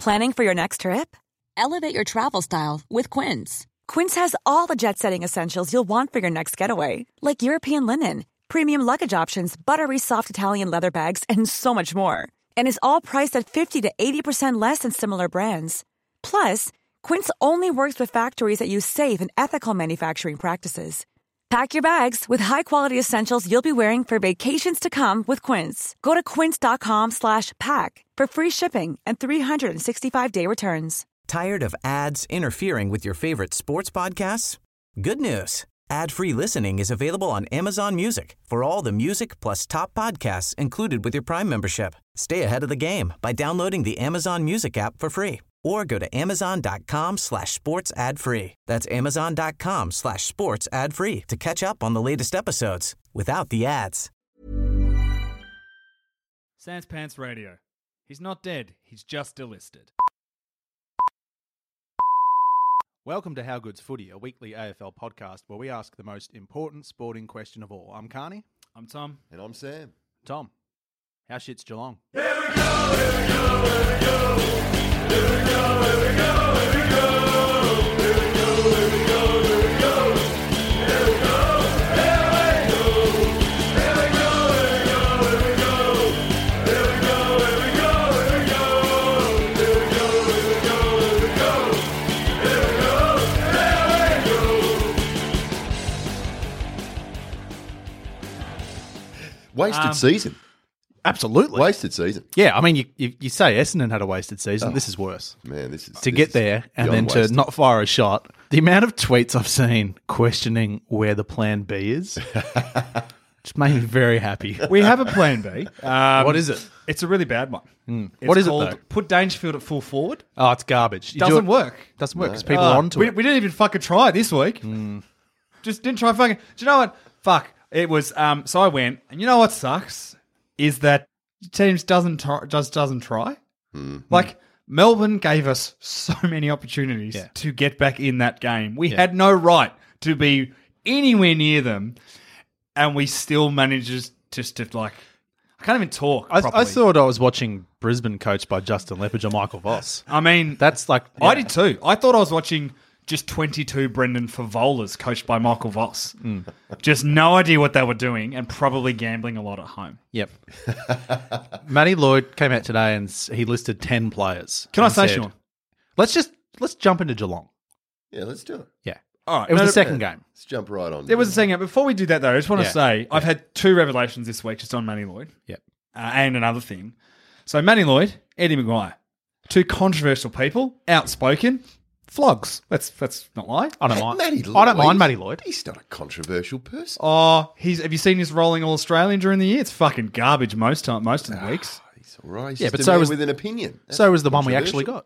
Planning for your next trip? Elevate your travel style with Quince. Quince has all the jet-setting essentials you'll want for your next getaway, like European linen, premium luggage options, buttery soft Italian leather bags, and so much more. And is all priced at 50 to 80% less than similar brands. Plus, Quince only works with factories that use safe and ethical manufacturing practices. Pack your bags with high-quality essentials you'll be wearing for vacations to come with Quince. Go to quince.com/pack for free shipping and 365-day returns. Tired of ads interfering with your favorite sports podcasts? Good news. Ad-free listening is available on Amazon Music for all the music plus top podcasts included with your Prime membership. Stay ahead of the game by downloading the Amazon Music app for free or go to amazon.com/sports ad free. That's amazon.com/sports ad free to catch up on the latest episodes without the ads. Sans Pants Radio. He's not dead, he's just delisted. Welcome to How Good's Footy, a weekly AFL podcast where we ask the most important sporting question of all. I'm Carney. I'm Tom. And I'm Sam. Tom, how shit's Geelong? Here we go, here we go, here we go. Here we go, here we go, here we go. Here we go, here we go, here we go. Here we go, here we go. Here we go, here we go, here we go. Here we go, here we go, here we go. Here we go, here we go, here we go. Here we go, here we go. Wasted season. Absolutely. Wasted season. Yeah, I mean, you say Essendon had a wasted season. This is worse. Man, this is... To get there and then to not fire a shot. The amount of tweets I've seen questioning where the plan B is just made me very happy. We have a plan B. What is it? It's a really bad one. What is it, called though? Put Dangerfield at full forward. Oh, it's garbage. Doesn't work. Doesn't work because people are onto we, it. We didn't even fucking try it this week. Just didn't try fucking... Do you know what? Fuck. It was... So I went, and you know what sucks? Is that teams doesn't try. Like, Melbourne gave us so many opportunities to get back in that game. We had no right to be anywhere near them, and we still managed just to, like... I can't even talk properly. I thought I was watching Brisbane coached by Justin Lepage or Michael Voss. I mean... That's like... I did too. I thought I was watching just 22 Brendan Favolas coached by Michael Voss. Just no idea what they were doing and probably gambling a lot at home. Yep. Matty Lloyd came out today and he listed 10 players. Can I say, Sean? Let's jump into Geelong. Yeah, let's do it. Yeah. All right. It was the second game. Let's jump right on. There was a second game. Before we do that, though, I just want to Yeah. say I've had two revelations this week just on Matty Lloyd. Yep. And another thing. So Matty Lloyd, Eddie Maguire, two controversial people, outspoken, flogs. Let's not lie. I don't mind. Matty Lloyd. I don't mind Matty Lloyd. He's not a controversial person. Oh, have you seen his rolling All Australian during the year? It's fucking garbage most of the weeks. He's all right. He's Yeah, just but a so man was- with an opinion. That's So was the one we actually controversial.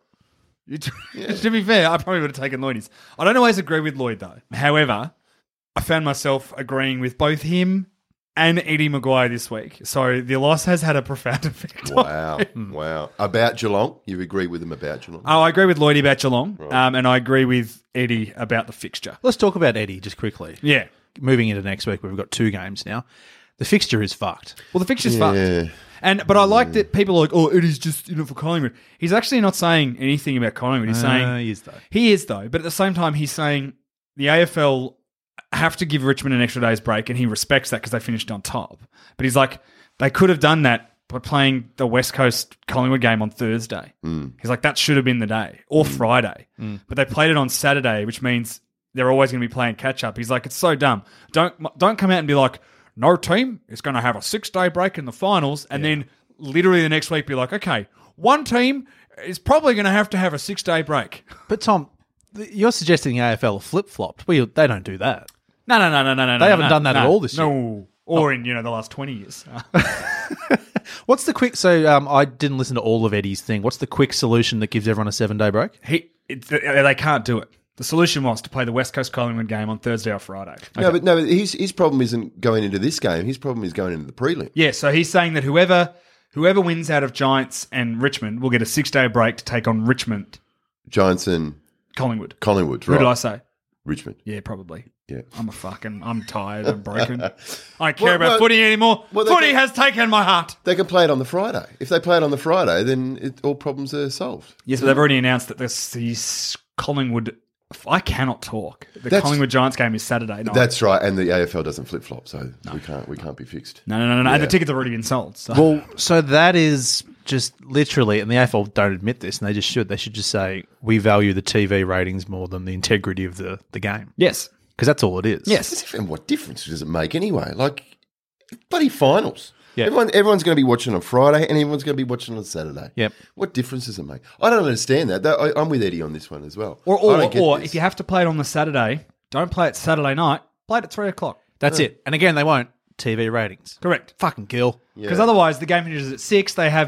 got. To be fair, I probably would have taken Lloyd's. I don't always agree with Lloyd, though. However, I found myself agreeing with both him and Eddie Maguire this week. So the loss has had a profound effect. Wow. Wow. About Geelong? You agree with him about Geelong? Oh, I agree with Lloydie about Geelong, and I agree with Eddie about the fixture. Let's talk about Eddie just quickly. Yeah. Moving into next week, we've got 2 games now. The fixture is fucked. Well, the fixture's fucked. But I like that people are like, oh, Eddie's just for Collingwood. He's actually not saying anything about Collingwood. He's saying He is, though. He is, though. But at the same time, he's saying the AFL have to give Richmond an extra day's break, and he respects that because they finished on top. But he's like, they could have done that by playing the West Coast Collingwood game on Thursday. He's like, that should have been the day, or Friday. But they played it on Saturday, which means they're always going to be playing catch-up. He's like, it's so dumb. Don't come out and be like, no team is going to have a 6-day break in the finals, and then literally the next week be like, okay, one team is probably going to have a 6-day break. But, Tom, you're suggesting the AFL flip-flopped. They don't do that. No. They haven't done that at all this year. No. Or in, the last 20 years. What's the quick... So I didn't listen to all of Eddie's thing. What's the quick solution that gives everyone a 7-day break? They can't do it. The solution was to play the West Coast Collingwood game on Thursday or Friday. No, but his problem isn't going into this game. His problem is going into the prelim. Yeah, so he's saying that whoever wins out of Giants and Richmond will get a 6-day break to take on Richmond. Giants and Collingwood. Collingwood, right. Who did I say? Richmond. Yeah, probably. Yeah. I'm tired. I'm broken. I don't care about well, footy anymore. well, they Footy can- has taken my heart. They can play it on the Friday. If they play it on the Friday, then all problems are solved. Yes, but they've already announced that these Collingwood. I cannot talk. The That's- Collingwood Giants game is Saturday night. That's right, and the AFL doesn't flip flop, so we can't be fixed. No. And the tickets have already been sold. So. Well, so that is just literally, and the AFL don't admit this, and they should just say, we value the TV ratings more than the integrity of the game. yes. Because that's all it is. Yes. And what difference does it make anyway? Like, bloody finals. Yeah. Everyone's going to be watching on Friday, and everyone's going to be watching on Saturday. Yep. What difference does it make? I don't understand that. I'm with Eddie on this one as well. Or I don't get this. if you have to play it on the Saturday, don't play it Saturday night. Play it at 3 o'clock. That's it. And again, they won't. TV ratings. Correct. Fucking kill. Because otherwise, the game finishes at 6. They have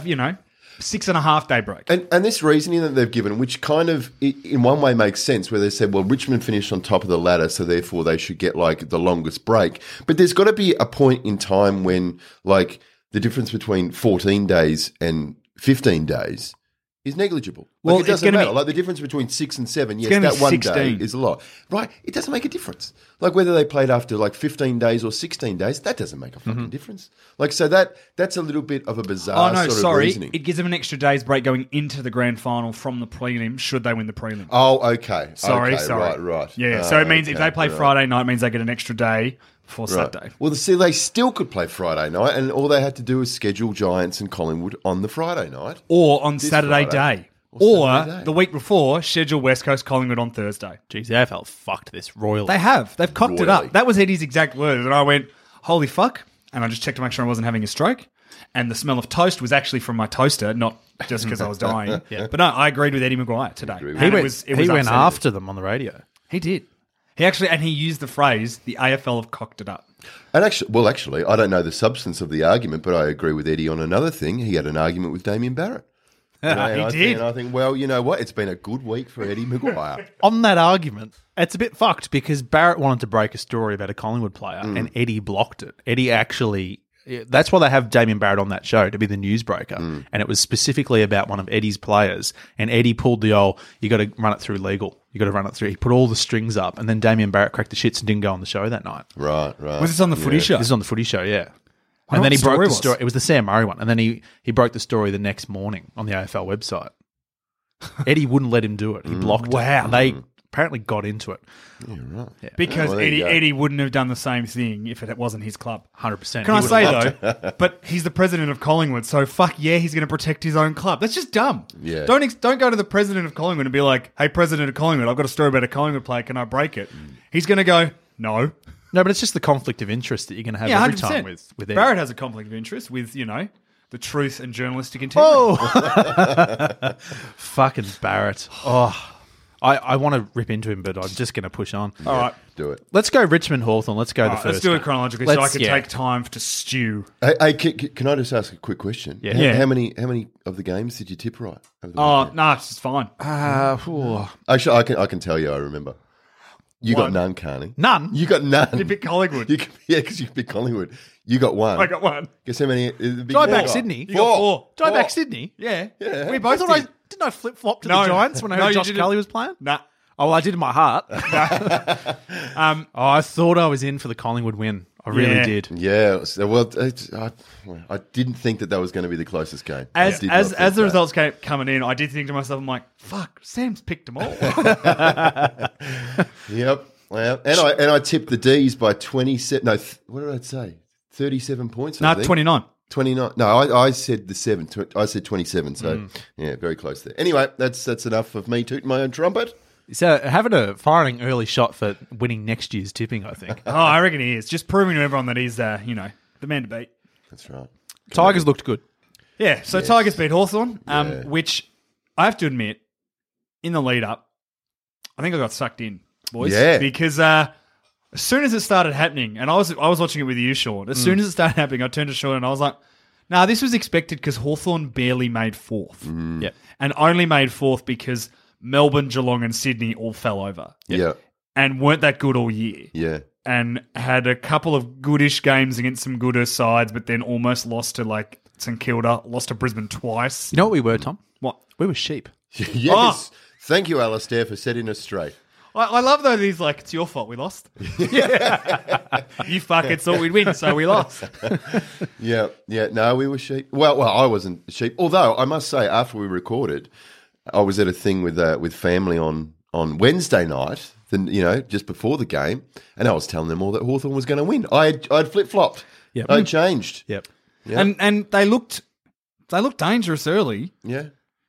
6.5 day break. And this reasoning that they've given, which kind of in one way makes sense, where they said, well, Richmond finished on top of the ladder, so therefore they should get like the longest break. But there's got to be a point in time when like the difference between 14 days and 15 days is negligible. Well, Like, it it's doesn't gonna matter. be- Like the difference between 6 and 7, yes, gonna be that one 16. day is a lot. Right? It doesn't make a difference. Like whether they played after like 15 days or 16 days, that doesn't make a fucking difference. Like so that's a little bit of a bizarre sort of reasoning. It gives them an extra day's break going into the grand final from the prelim, should they win the prelim. Oh, okay. Sorry. Right. Yeah, so it means if okay, they play right. Friday night, it means they get an extra day before Right. Saturday. Well, see, they still could play Friday night, and all they had to do was schedule Giants and Collingwood on the Friday night. Or on This Saturday Friday. day. Or Or Saturday day. the week before, schedule West Coast Collingwood on Thursday. Jeez, the AFL fucked this royally. They have. They've cocked it Royally. up. That was Eddie's exact words. And I went, holy fuck. And I just checked to make sure I wasn't having a stroke. And the smell of toast was actually from my toaster, not just because I was dying. But no, I agreed with Eddie Maguire today. Agree with And he it went, was he went upsetting. after them on the radio. He did. He used the phrase, the AFL have cocked it up. And actually, I don't know the substance of the argument, but I agree with Eddie on another thing. He had an argument with Damien Barrett. And I think, well, you know what? It's been a good week for Eddie Maguire. On that argument, it's a bit fucked because Barrett wanted to break a story about a Collingwood player and Eddie blocked it. Eddie actually... That's why they have Damien Barrett on that show, to be the newsbreaker. And it was specifically about one of Eddie's players. And Eddie pulled the old, you got to run it through legal. You got to run it through. He put all the strings up. And then Damien Barrett cracked the shits and didn't go on the show that night. Right. Was this on the footy show? This is on the footy show, yeah. I And then know he what broke the the story story. was. It was the Sam Murray one. And then he broke the story the next morning on the AFL website. Eddie wouldn't let him do it. He blocked it. Wow. And they apparently got into it. Because well, there you go. Eddie wouldn't have done the same thing if it wasn't his club. 100%. Can I He say, would've- though, but he's the president of Collingwood, so fuck yeah, he's going to protect his own club. That's just dumb. Yeah. Don't go to the president of Collingwood and be like, hey, president of Collingwood, I've got a story about a Collingwood player, can I break it? He's going to go, no. No, but it's just the conflict of interest that you're going to have Yeah, every 100%. time with Eddie. Barrett has a conflict of interest with, the truth and journalistic integrity. Oh, fucking Barrett. Oh, I want to rip into him, but I'm just going to push on. All right. Do it. Let's go Richmond Hawthorn. Let's go the All right, first. let's do it game. chronologically so I Let's- can yeah. take time to stew. Hey, can I just ask a quick question? Yeah. Yeah. How many of the games did you tip right? Over the Oh, weekend? no, it's fine. Actually, I can tell you. I remember. You One. got none, Carney. None. You got none. You picked Collingwood. Because you picked Collingwood. You got one. I got one. Guess how many? Drive back Sydney. You got four. Drive Four. back Sydney. Yeah. Yeah. We I both thought did. didn't I flip flop to No. the Giants when I No, heard you Josh didn't. Kelly was playing? Nah. Oh, well, I did in my heart. I thought I was in for the Collingwood win. I really Yeah. did. Yeah. Well, I didn't think that was going to be the closest game. I As did not think the that. results came coming in, I did think to myself, I'm like, fuck, Sam's picked them all. Yep. Well, and I tipped the D's by 27. No, what did I say? 37 points. I No, think. 29. 29. No, I said the 7. I said 27. So yeah, very close there. Anyway, that's enough of me tooting my own trumpet. So having a firing early shot for winning next year's tipping, I think. Oh, I reckon he is. Just proving to everyone that he's, the man to beat. That's right. Tigers looked good. Yeah, so Tigers beat Hawthorn, Yeah. which I have to admit, in the lead up, I think I got sucked in, boys. Yeah. Because as soon as it started happening, and I was watching it with you, Sean, as soon as it started happening, I turned to Sean and I was like, nah, this was expected because Hawthorn barely made fourth. Yep. And only made fourth because Melbourne, Geelong and Sydney all fell over. Yeah. And weren't that good all year. Yeah. And had a couple of goodish games against some gooder sides, but then almost lost to like St Kilda, lost to Brisbane twice. You know what we were, Tom? What? We were sheep. Yes. Thank you, Alistair, for setting us straight. I love though that he's like, it's your fault we lost. You fucking thought we'd win, so we lost. Yeah. No, we were sheep. Well, I wasn't sheep. Although I must say, after we recorded, I was at a thing with family on Wednesday night. Just before the game, and I was telling them all that Hawthorn was going to win. I'd flip flopped. Yep. I'd changed. Yep. Yeah. And they looked dangerous early, Yeah.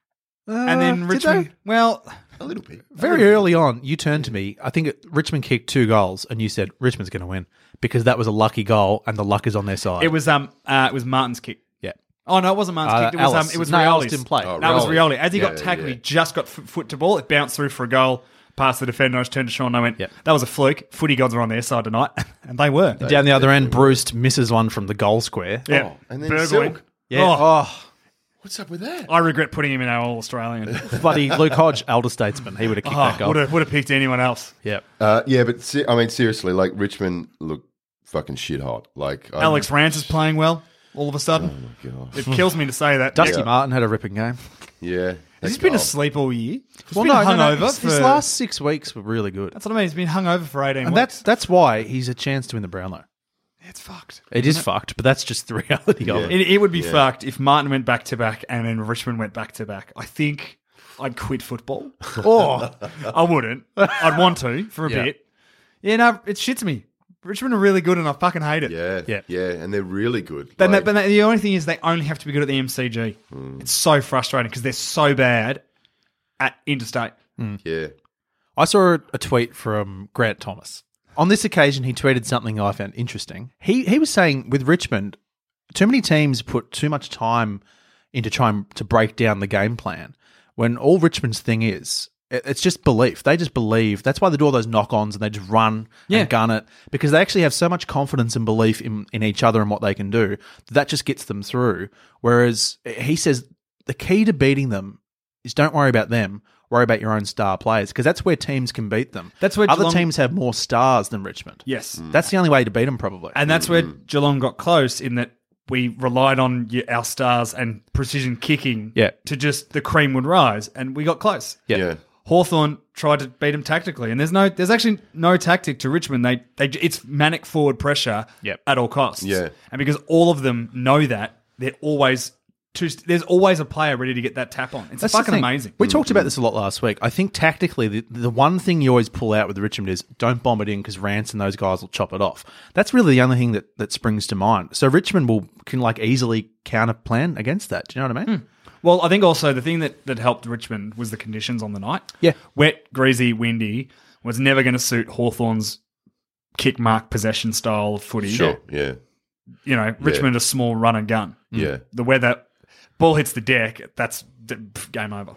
and then did Richmond. they? Well, A little bit. Very early on, you turned to me. I think Richmond kicked 2 goals, and you said Richmond's going to win because that was a lucky goal, and the luck is on their side. it was Martin's kick. yeah. Oh no, it wasn't Martin's kick. It was Alice. it was No, Alice Rioli's. didn't play. Oh, That was Rioli. Rioli. As he got Yeah, tackled, yeah. he just got foot to ball. It bounced through for a goal, past the defender. I just turned to Sean and I went, Yep. that was a fluke. Footy gods are on their side tonight. And they were. Down the other end, Bruce misses one from the goal square. Yeah. Oh, and then Burgoyne. Silk. Yeah. Oh, What's up with that? I regret putting him in our All-Australian. Buddy, Luke Hodge, elder statesman. He would have kicked that goal. Would have picked anyone else. Yeah. Yeah, but seriously, like Richmond looked fucking shit hot. Like Alex Rance is playing well all of a sudden. Oh my god. It kills me to say that. Dusty Martin had a ripping game. Yeah. Has he been asleep all year? He's Well, been no, hungover His last 6 weeks were really good. That's what I mean. He's been hungover for 18 And weeks. that's why he's a chance to win the Brownlow. It's fucked. It is fucked, but that's just the reality of it. It would be fucked if Martin went back to back and then Richmond went back to back. I think I'd quit football. Oh, I wouldn't. I'd want to for a Yeah. bit. Yeah, no, it shits me. Richmond are really good and I fucking hate it. Yeah, and they're really good. But, Like, but the only thing is they only have to be good at the MCG. It's so frustrating because they're so bad at interstate. yeah. I saw a tweet from Grant Thomas. On this occasion, he tweeted something I found interesting. He was saying with Richmond, too many teams put too much time into trying to break down the game plan when all Richmond's thing is, it's just belief. They just believe. That's why they do all those knock-ons and they just run and gun it because they actually have so much confidence and belief in each other and what they can do that just gets them through. Whereas he says the key to beating them is don't worry about them. Worry about your own star players because that's where teams can beat them. That's where other Geelong- teams have more stars than Richmond. Yes. That's the only way to beat them, probably. And that's where Geelong got close in that we relied on our stars and precision kicking to just the cream would rise and we got close. Yeah. Hawthorn tried to beat them tactically, and there's actually no tactic to Richmond. It's manic forward pressure at all costs. Yeah. And because all of them know that, there's always a player ready to get that tap on. It's That's the fucking thing. amazing. We talked about this a lot last week. I think tactically, the one thing you always pull out with Richmond is don't bomb it in because Rance and those guys will chop it off. That's really the only thing that springs to mind. So Richmond can easily counter plan against that. Do you know what I mean? Well, I think also the thing that helped Richmond was the conditions on the night. Yeah. Wet, greasy, windy was never going to suit Hawthorn's kick mark possession style of footy. Sure. Yeah. Richmond a small run and gun. Yeah. The weather, ball hits the deck, that's game over.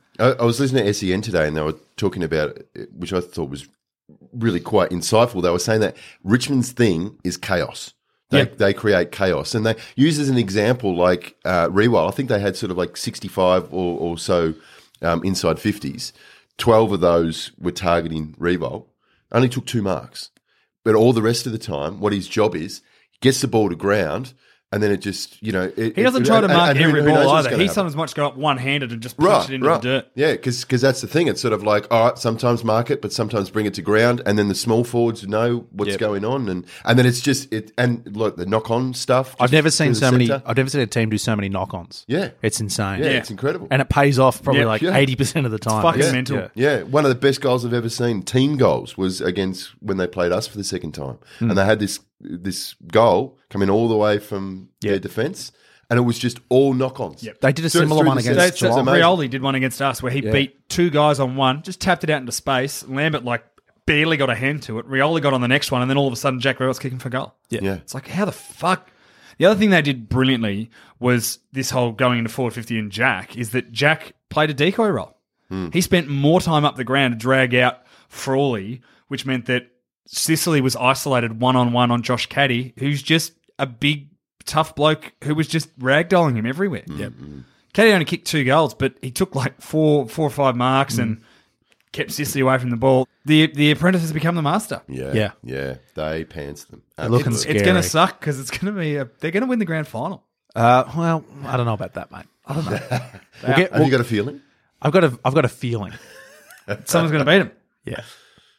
I was listening to SEN today and they were talking about it, which I thought was really quite insightful. They were saying that Richmond's thing is chaos. They create chaos. And they use as an example like Rewell. I think they had sort of like 65 or so inside 50s. 12 of those were targeting Rewell. Only took 2 marks. But all the rest of the time, what his job is, he gets the ball to ground and then it just, He doesn't try to mark every who knows ball what's either. gonna He happen. sometimes might go up one-handed and just punch it into the dirt. Yeah, because that's the thing. It's sort of like, all right, sometimes mark it, but sometimes bring it to ground, and then the small forwards know what's going on, and then it's just it. And look, the knock-on stuff. I've never seen through the centre. I've never seen a team do so many knock-ons. Yeah. It's insane. Yeah, it's incredible. And it pays off probably Yeah. 80% of the time. fucking mental. Yeah. Yeah, one of the best goals I've ever seen, team goals, was against when they played us for the second time, and they had this goal coming all the way from their defence, and it was just all knock-ons. Yep. They did a Through- similar through one the against centre. So It's amazing. Rioli did one against us where he beat 2 guys on one, just tapped it out into space. Lambert barely got a hand to it. Rioli got on the next one, and then all of a sudden Jack Riel's kicking for goal. Yeah. It's like, how the fuck? The other thing they did brilliantly was this whole going into forward 50 and Jack, is that Jack played a decoy role. He spent more time up the ground to drag out Frawley, which meant that Sicily was isolated one-on-one on Josh Caddy, who's just a big, tough bloke who was just ragdolling him everywhere. Yep. Caddy only kicked 2 goals, but he took four or 5 marks and kept Sicily away from the ball. The apprentice has become the master. Yeah, they pants them. looking Absolutely. It's going to Scary. suck because it's going to be they're going to win the grand final. Well, I don't know about that, mate. I don't know. Have you got a feeling? I've got a feeling. Someone's going to beat him. Yeah.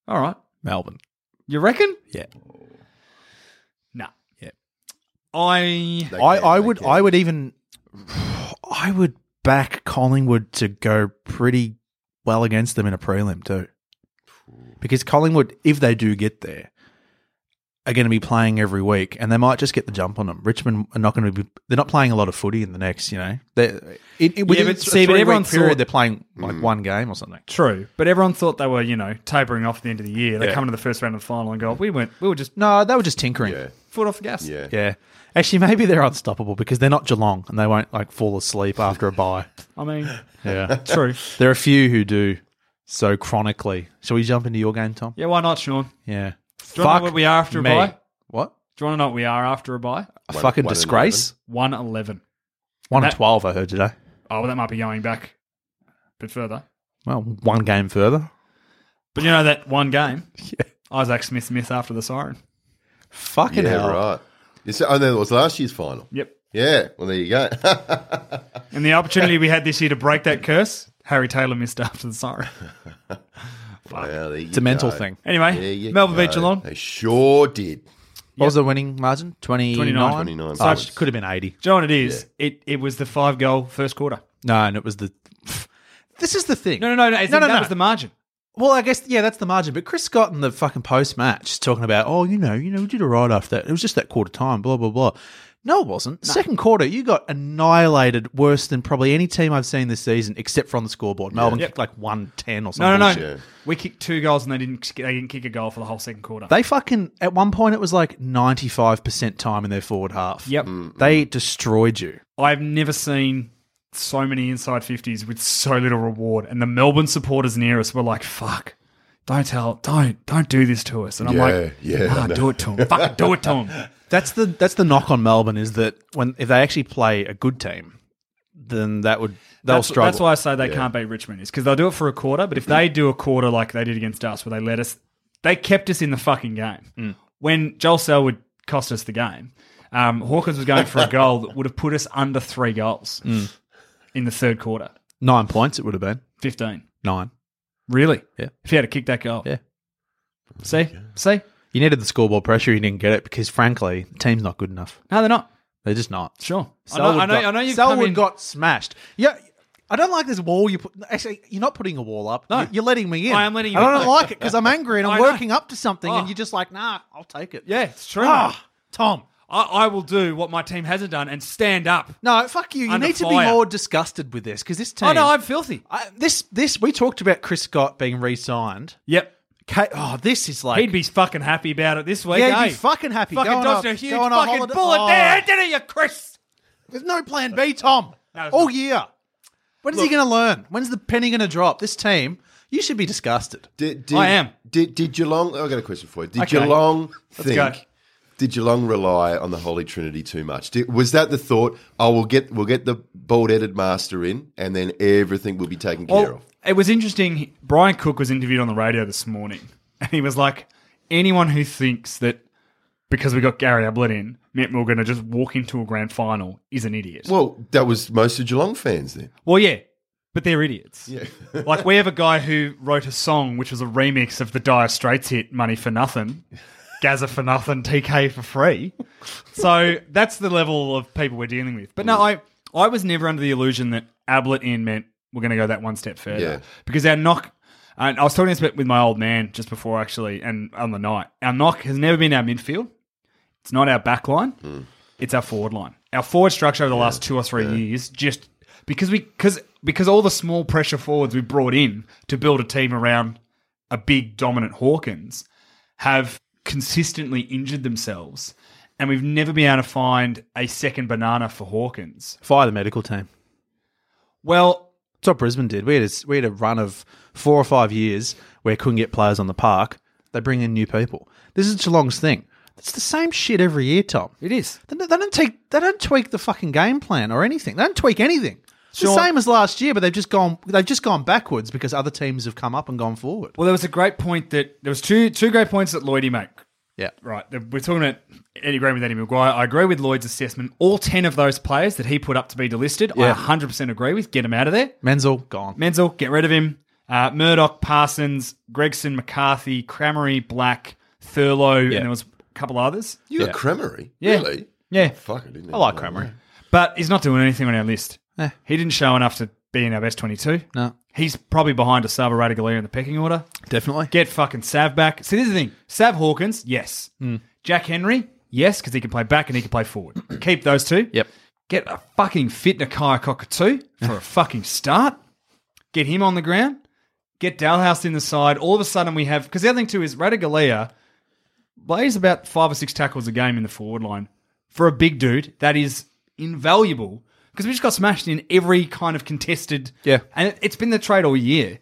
All right. Melbourne. You reckon? Yeah. No. Yeah. I I would back Collingwood to go pretty well against them in a prelim too. Because Collingwood, if they do get there, are going to be playing every week, and they might just get the jump on them. Richmond are not going to be. They're not playing a lot of footy in the next. Within but a see, but everyone period, thought- they're playing like one game or something. True, but everyone thought they were, tapering off at the end of the year. They Yeah. come into the first round of the final and go, we were just No, they were just tinkering. Yeah. foot off the gas. Yeah. Yeah. Actually, maybe they're unstoppable because they're not Geelong and they won't like fall asleep after a bye. I mean, Yeah. true. There are a few who do so chronically. Shall we jump into your game, Tom? Yeah, why not, Sean? Yeah. Do you want to know what we are after me. a bye? What? Do you want to know what we are after a bye? A One- fucking 1 and disgrace. 1-11. 1 and That- 12, I heard today. Oh, well, that might be going back a bit further. Well, one game further. But you know that one game? Isaac Smith missed after the siren. Fucking Yeah, hell. right. Oh, no, it was last year's final. Yep. Yeah, well, there you go. And the opportunity we had this year to break that curse, Harry Taylor missed after the siren. Well, there you It's a mental go. thing. There Anyway, you Melbourne go. beat Geelong. They sure did. What was the winning margin? 29? 29. Oh, it could have been 80. Do you know what it is? It was the 5-goal first quarter. No, and it was the... This is the thing. No. That was the margin. Well, I guess, yeah, that's the margin. But Chris Scott in the fucking post-match talking about, we did all right after that. It was just that quarter time, blah, blah, blah. No, it wasn't. Second quarter, you got annihilated worse than probably any team I've seen this season, except for on the scoreboard. Melbourne kicked like 110 or something. No. Yeah. We kicked 2 goals and they didn't kick a goal for the whole second quarter. They fucking, at one point, it was like 95% time in their forward half. Yep. They destroyed you. I've never seen so many inside 50s with so little reward. And the Melbourne supporters near us were like, fuck, don't do this to us. And I'm like, I know. do it to him. Fucking do it to him. That's the knock on Melbourne is that if they actually play a good team, then they'll struggle. That's why I say they can't beat Richmond, is because they'll do it for a quarter. But if they do a quarter like they did against us, where they kept us in the fucking game. When Joel Selwood cost us the game, Hawkins was going for a goal that would have put us under 3 goals in the third quarter. 9 points it would have been. 15. 9. Really? Yeah. If he had to kick that goal. Yeah. See? You needed the scoreboard pressure. You didn't get it because, frankly, the team's not good enough. No, they're not. They're just not. Sure. Selwood I know you've come Selwood in. got smashed. Yeah, I don't like this wall you put. Actually, you're not putting a wall up. No. You're letting me in. I am letting you I in. don't like it because I'm angry and I'm I know. working up to something, Oh. and you're just like, nah, I'll take it. Yeah, it's true. Ah, Tom. I will do what my team hasn't done and stand up. No, fuck you. You Under need to fire. be more disgusted with this because this team. Oh, no, I'm filthy. This we talked about Chris Scott being re-signed. Yep. This is like He'd be fucking happy about it this week, yeah, eh? he'd be fucking happy. Fucking going dodged on- a huge going on fucking holiday. bullet Oh. there, didn't you, Chris? There's no plan B, Tom. No, there's All not. year. When is he going to learn? When's the penny going to drop? This team, you should be disgusted. I am. Did Geelong? I've got a question for you. Did Okay. Geelong Let's go. think? Did Geelong rely on the Holy Trinity too much? Was that the thought? Oh, we'll get the bald-headed master in, and then everything will be taken care Well, of. it was interesting. Brian Cook was interviewed on the radio this morning, and he was like, anyone who thinks that because we got Gary Ablett in meant we were going to just walk into a grand final is an idiot. Well, that was most of Geelong fans then. Well, yeah, but they're idiots. Yeah. Like, we have a guy who wrote a song which was a remix of the Dire Straits hit Money for Nothing, Gaza for Nothing, TK for Free. So that's the level of people we're dealing with. But no, I was never under the illusion that Ablett in meant we're going to go that one step further. Yeah. Because our knock, and I was talking this with my old man just before actually, and on the night, our knock has never been our midfield. It's not our back line. It's our forward line. Our forward structure over the last 2 or 3 years, just because all the small pressure forwards we brought in to build a team around a big dominant Hawkins have consistently injured themselves, and we've never been able to find a second banana for Hawkins. Fire the medical team. Well, That's what Brisbane did. We had a run of 4 or 5 years where couldn't get players on the park. They bring in new people. This is Geelong's thing. It's the same shit every year, Tom. it is. They don't tweak the fucking game plan or anything. They don't tweak anything. It's Sure. the same as last year, but they've just gone backwards because other teams have come up and gone forward. Well, there was a great point there was two great points that Lloydie made. Yeah. Right. We're talking about Eddie agreeing with Eddie Maguire. I agree with Lloyd's assessment. All 10 of those players that he put up to be delisted, Yeah. I 100% agree with. Get him out of there. Menzel gone. Menzel, get rid of him. Murdoch, Parsons, Gregson, McCarthy, Cramery, Black, Thurlow, and there was a couple others. You got Cremery? Yeah. Really? Yeah. Fuck, I didn't I like know that. Cremery. But he's not doing anything on our list. Eh. He didn't show enough to be in our best 22. No, He's probably behind Asava Radaglia in the pecking order. definitely. Get fucking Sav back. See, this is the thing. Sav Hawkins, yes. Jack Henry, yes, because he can play back and he can play forward. Keep those two. Yep. Get a fucking fit Nakia Cockatoo for a fucking start. Get him on the ground. Get Dalhouse in the side. All of a sudden we have... Because the other thing too is Radaglia plays about 5 or 6 tackles a game in the forward line. For a big dude, that is invaluable. Because we just got smashed in every kind of contested... Yeah. And it's been the trade all year.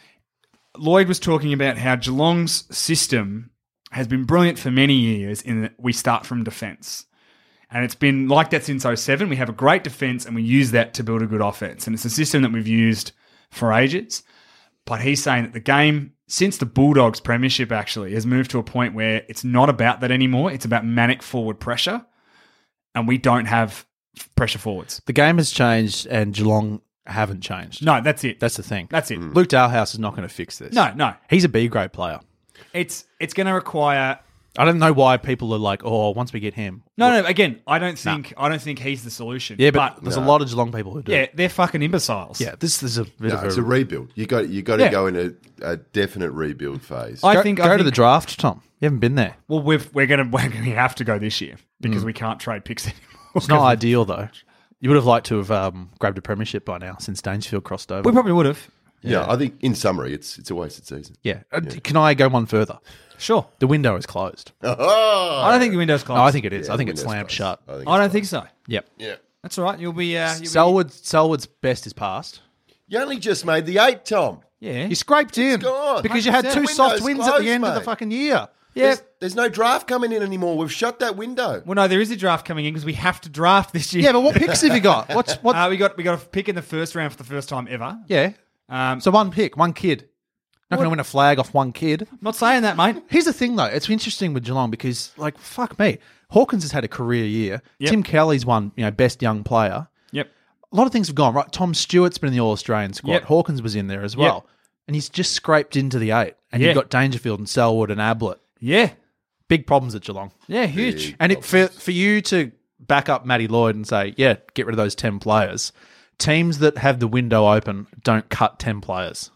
Lloyd was talking about how Geelong's system has been brilliant for many years in that we start from defence. And it's been like that since 07. We have a great defence and we use that to build a good offence. And it's a system that we've used for ages. But he's saying that the game, since the Bulldogs premiership actually, has moved to a point where it's not about that anymore. It's about manic forward pressure. And we don't have pressure forwards. The game has changed and Geelong haven't changed. No, that's it. That's the thing. That's it. Luke Dalhouse is not going to fix this. No. He's a B-grade player. It's going to require... I don't know why people are like, oh, once we get him. No. Again, I don't think he's the solution. Yeah, but there's a lot of Geelong people who do. Yeah, they're fucking imbeciles. Yeah, this is a bit No, of it's a rebuild. You got to Yeah. go in a definite rebuild phase. I Go think to the draft, Tom. You haven't been there. Well, we have to go this year because we can't trade picks anymore. It's not ideal, though. You would have liked to have grabbed a premiership by now since Dangerfield crossed over. We probably would have. Yeah, I think in summary, it's a wasted season. Yeah. Can I go one further? Sure. The window is closed. Oh, I don't think the window's closed. No, I think it is. Yeah, I think it's window's slammed closed. shut. I don't think so. Yep. Yeah. That's all right. You'll be... Selwood's best is past. You only just made the 8, Tom. Yeah. You scraped in gone. because you had 100%. two soft Window's wins at the closed, end of the mate. fucking year. Yeah. There's no draft coming in anymore. We've shut that window. Well, no, there is a draft coming in because we have to draft this year. Yeah, but what picks have you got? What? we got a pick in the first round for the first time ever. Yeah. So one pick, one kid. Not going to win a flag off one kid. I'm not saying that, mate. Here's the thing, though. It's interesting with Geelong because, like, fuck me. Hawkins has had a career year. Yep. Tim Kelly's won, best young player. Yep. A lot of things have gone right. Tom Stewart's been in the All-Australian squad. Yep. Hawkins was in there as well. Yep. And he's just scraped into the 8. And Yeah. you've got Dangerfield and Selwood and Ablett. Yeah. Big problems at Geelong. Yeah, huge. And for you to back up Matty Lloyd and say, yeah, get rid of those 10 players, teams that have the window open don't cut 10 players.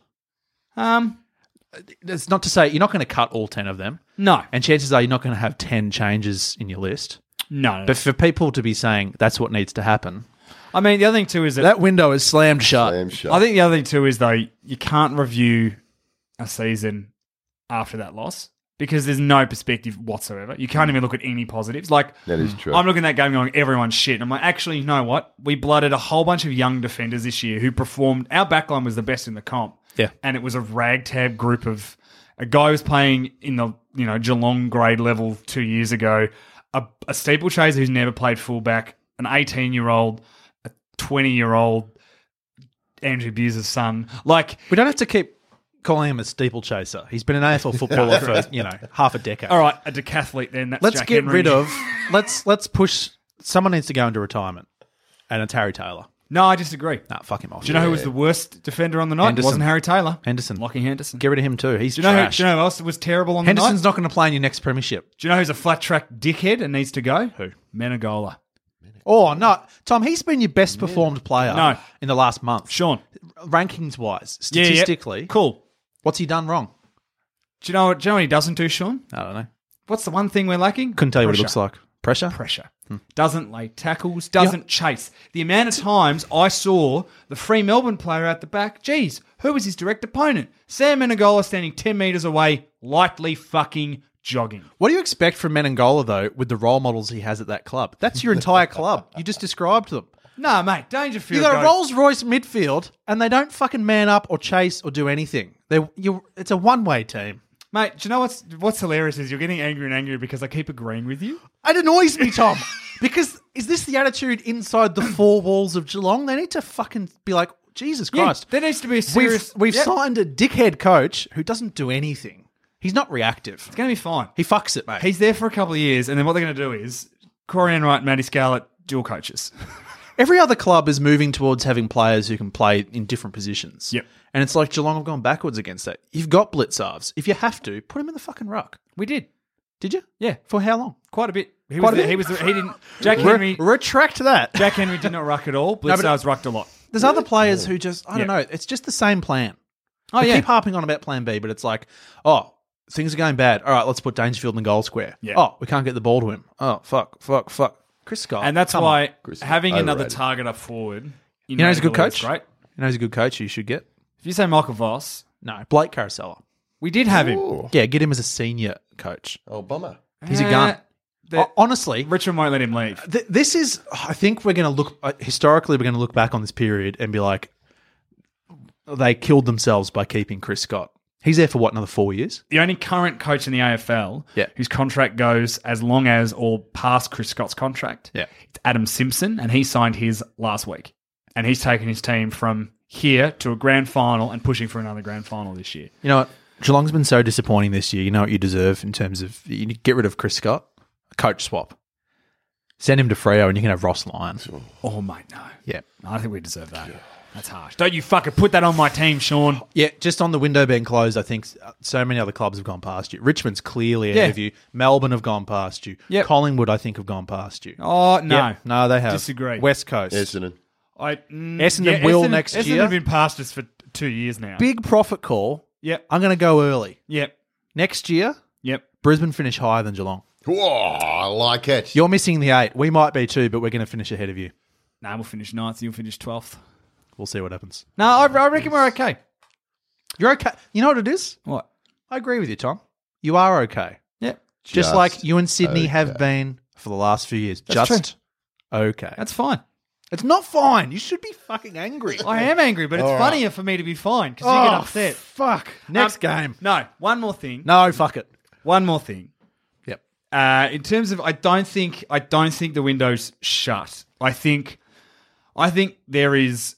It's not to say you're not going to cut all 10 of them. No. And chances are you're not going to have 10 changes in your list. No. But for people to be saying that's what needs to happen, I mean, the other thing too is that window is slammed shut. Slam shut. I think the other thing too is though you can't review a season after that loss because there's no perspective whatsoever. You can't even look at any positives. Like That is true. I'm looking at that game going, everyone's shit. And I'm like, actually, you know what? We blooded a whole bunch of young defenders this year who performed. Our backline was the best in the comp. Yeah. And it was a ragtag group of a guy who was playing in the Geelong grade level 2 years ago, a steeplechaser who's never played fullback, an 18-year-old, a 20-year-old, Andrew Buser's son. Like, We don't have to keep calling him a steeplechaser. He's been an AFL footballer for half a decade. all right, a decathlete then. That's Let's Jack get Henry. rid of. Let's push. Someone needs to go into retirement, and it's Harry Taylor. No, I disagree. Nah, fuck him off. Do you know who was the worst defender on the night? Henderson. It wasn't Harry Taylor. Henderson. Lockie Henderson. Get rid of him too. He's Do you know trash. who else was terrible on Henderson's the night? not going to play in your next premiership. Do you know who's a flat track dickhead and needs to go? Who? Menegola. Oh no, Tom. He's been your best performed player No. in the last month. Sean. Rankings wise, Yeah, yeah. statistically, Cool. what's he done wrong? Do you know what he doesn't do, Sean? I don't know. What's the one thing we're lacking? Couldn't tell you what it Pressure. looks like. Pressure. Pressure. Doesn't lay tackles, doesn't chase. The amount of times I saw the Free Melbourne player out the back, geez, who was his direct opponent? Sam Menegola standing 10 metres away, lightly fucking jogging. What do you expect from Menengola though, with the role models he has at that club? That's your entire club. You just described them. No, mate, Dangerfield. You got a goes- Rolls Royce midfield, and they don't fucking man up or chase or do anything. It's a one-way team. Mate, do you know what's hilarious is you're getting angrier and angrier because I keep agreeing with you. It annoys me, Tom, because is this the attitude inside the four walls of Geelong? They need to fucking be like, Jesus Christ. There needs to be a serious... We've Yep. signed a dickhead coach who doesn't do anything. He's not reactive. It's going to be fine. He fucks it, mate. He's there for a couple of years, and then what they're going to do is Corey Enright and Matty Scarlett, dual coaches. Every other club is moving towards having players who can play in different positions. Yep. And it's like Geelong have gone backwards against that. You've got Blitzarves. If you have to, put him in the fucking ruck. We did. Did you? Yeah. For how long? Quite a bit. He Quite a bit? He didn't. Jack Henry. Retract that. Jack Henry did not ruck at all. but- Blitzarves rucked a lot. There's other players who just, I don't Yeah. know, it's just the same plan. Oh, They yeah. keep harping on about plan B, but it's like, oh, things are going bad. All right, let's put Dangerfield in the goal square. Yeah. Oh, we can't get the ball to him. Oh, fuck. Chris Scott. And that's come why on. Chris, having another overrated. target up forward. You know he's a good coach? Great. You know he's a good coach who you should get? If you say Michael Voss, No, Blake Carousella. we did have him. Ooh. Yeah, get him as a senior coach. Oh, bummer. He's a gun. Honestly, Richmond won't let him leave. this is, I think we're going to look, historically, we're going to look back on this period and be like, they killed themselves by keeping Chris Scott. He's there for what, another 4 years? The only current coach in the AFL Yeah. whose contract goes as long as or past Chris Scott's contract, Yeah. it's Adam Simpson, and he signed his last week. And he's taken his team from here to a grand final and pushing for another grand final this year. You know what? Geelong's been so disappointing this year. You know what you deserve in terms of, you get rid of Chris Scott, a coach swap. Send him to Freo and you can have Ross Lyons. Oh, mate, no. Yeah. No, I think we deserve that. That's harsh. Don't you fucking put that on my team, Sean. Yeah, just on the window being closed, I think so many other clubs have gone past you. Richmond's clearly ahead Yeah. of you. Melbourne have gone past you. Yep. Collingwood, I think, have gone past you. Oh, no. Yep. No, they have. Disagree. West Coast. Essendon. Essendon will next year. Essendon have been past us for 2 years now. Big profit call. Yep. I'm going to go early. Yep. Next year, Yep. Brisbane finish higher than Geelong. Whoa, I like it. You're missing the 8. We might be too, but we're going to finish ahead of you. Nah, we'll finish 9th. You'll finish 12th. We'll see what happens. No, I reckon we're okay. You're okay. You know what it is? What? I agree with you, Tom. You are okay. Yep. Just like you and Sydney have okay. been for the last few years. That's Just okay. That's fine. It's not fine. You should be fucking angry. I am angry, but it's All right. funnier for me to be fine because you get upset. Fuck. Next game. No, one more thing. No, fuck it. One more thing. Yep. In terms of, I don't think the window's shut. I think there is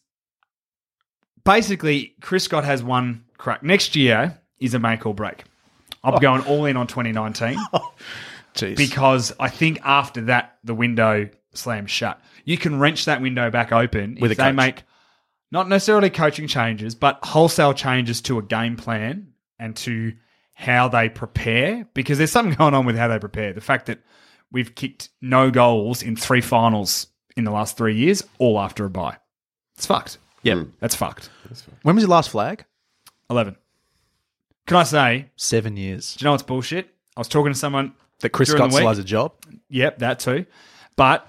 basically Chris Scott has one crack. Next year is a make or break. I'm going all in on 2019 Jeez. because I think after that the window slams shut. You can wrench that window back open With if a they coach. make not necessarily coaching changes, but wholesale changes to a game plan and to how they prepare, because there's something going on with how they prepare. The fact that we've kicked no goals in 3 finals in the last 3 years, all after a bye. It's fucked. Yep. That's fucked. When was your last flag? 11. Can I say, 7 years. do you know what's bullshit? I was talking to someone That Chris during Scott the still week. has a job. Yep, that too. But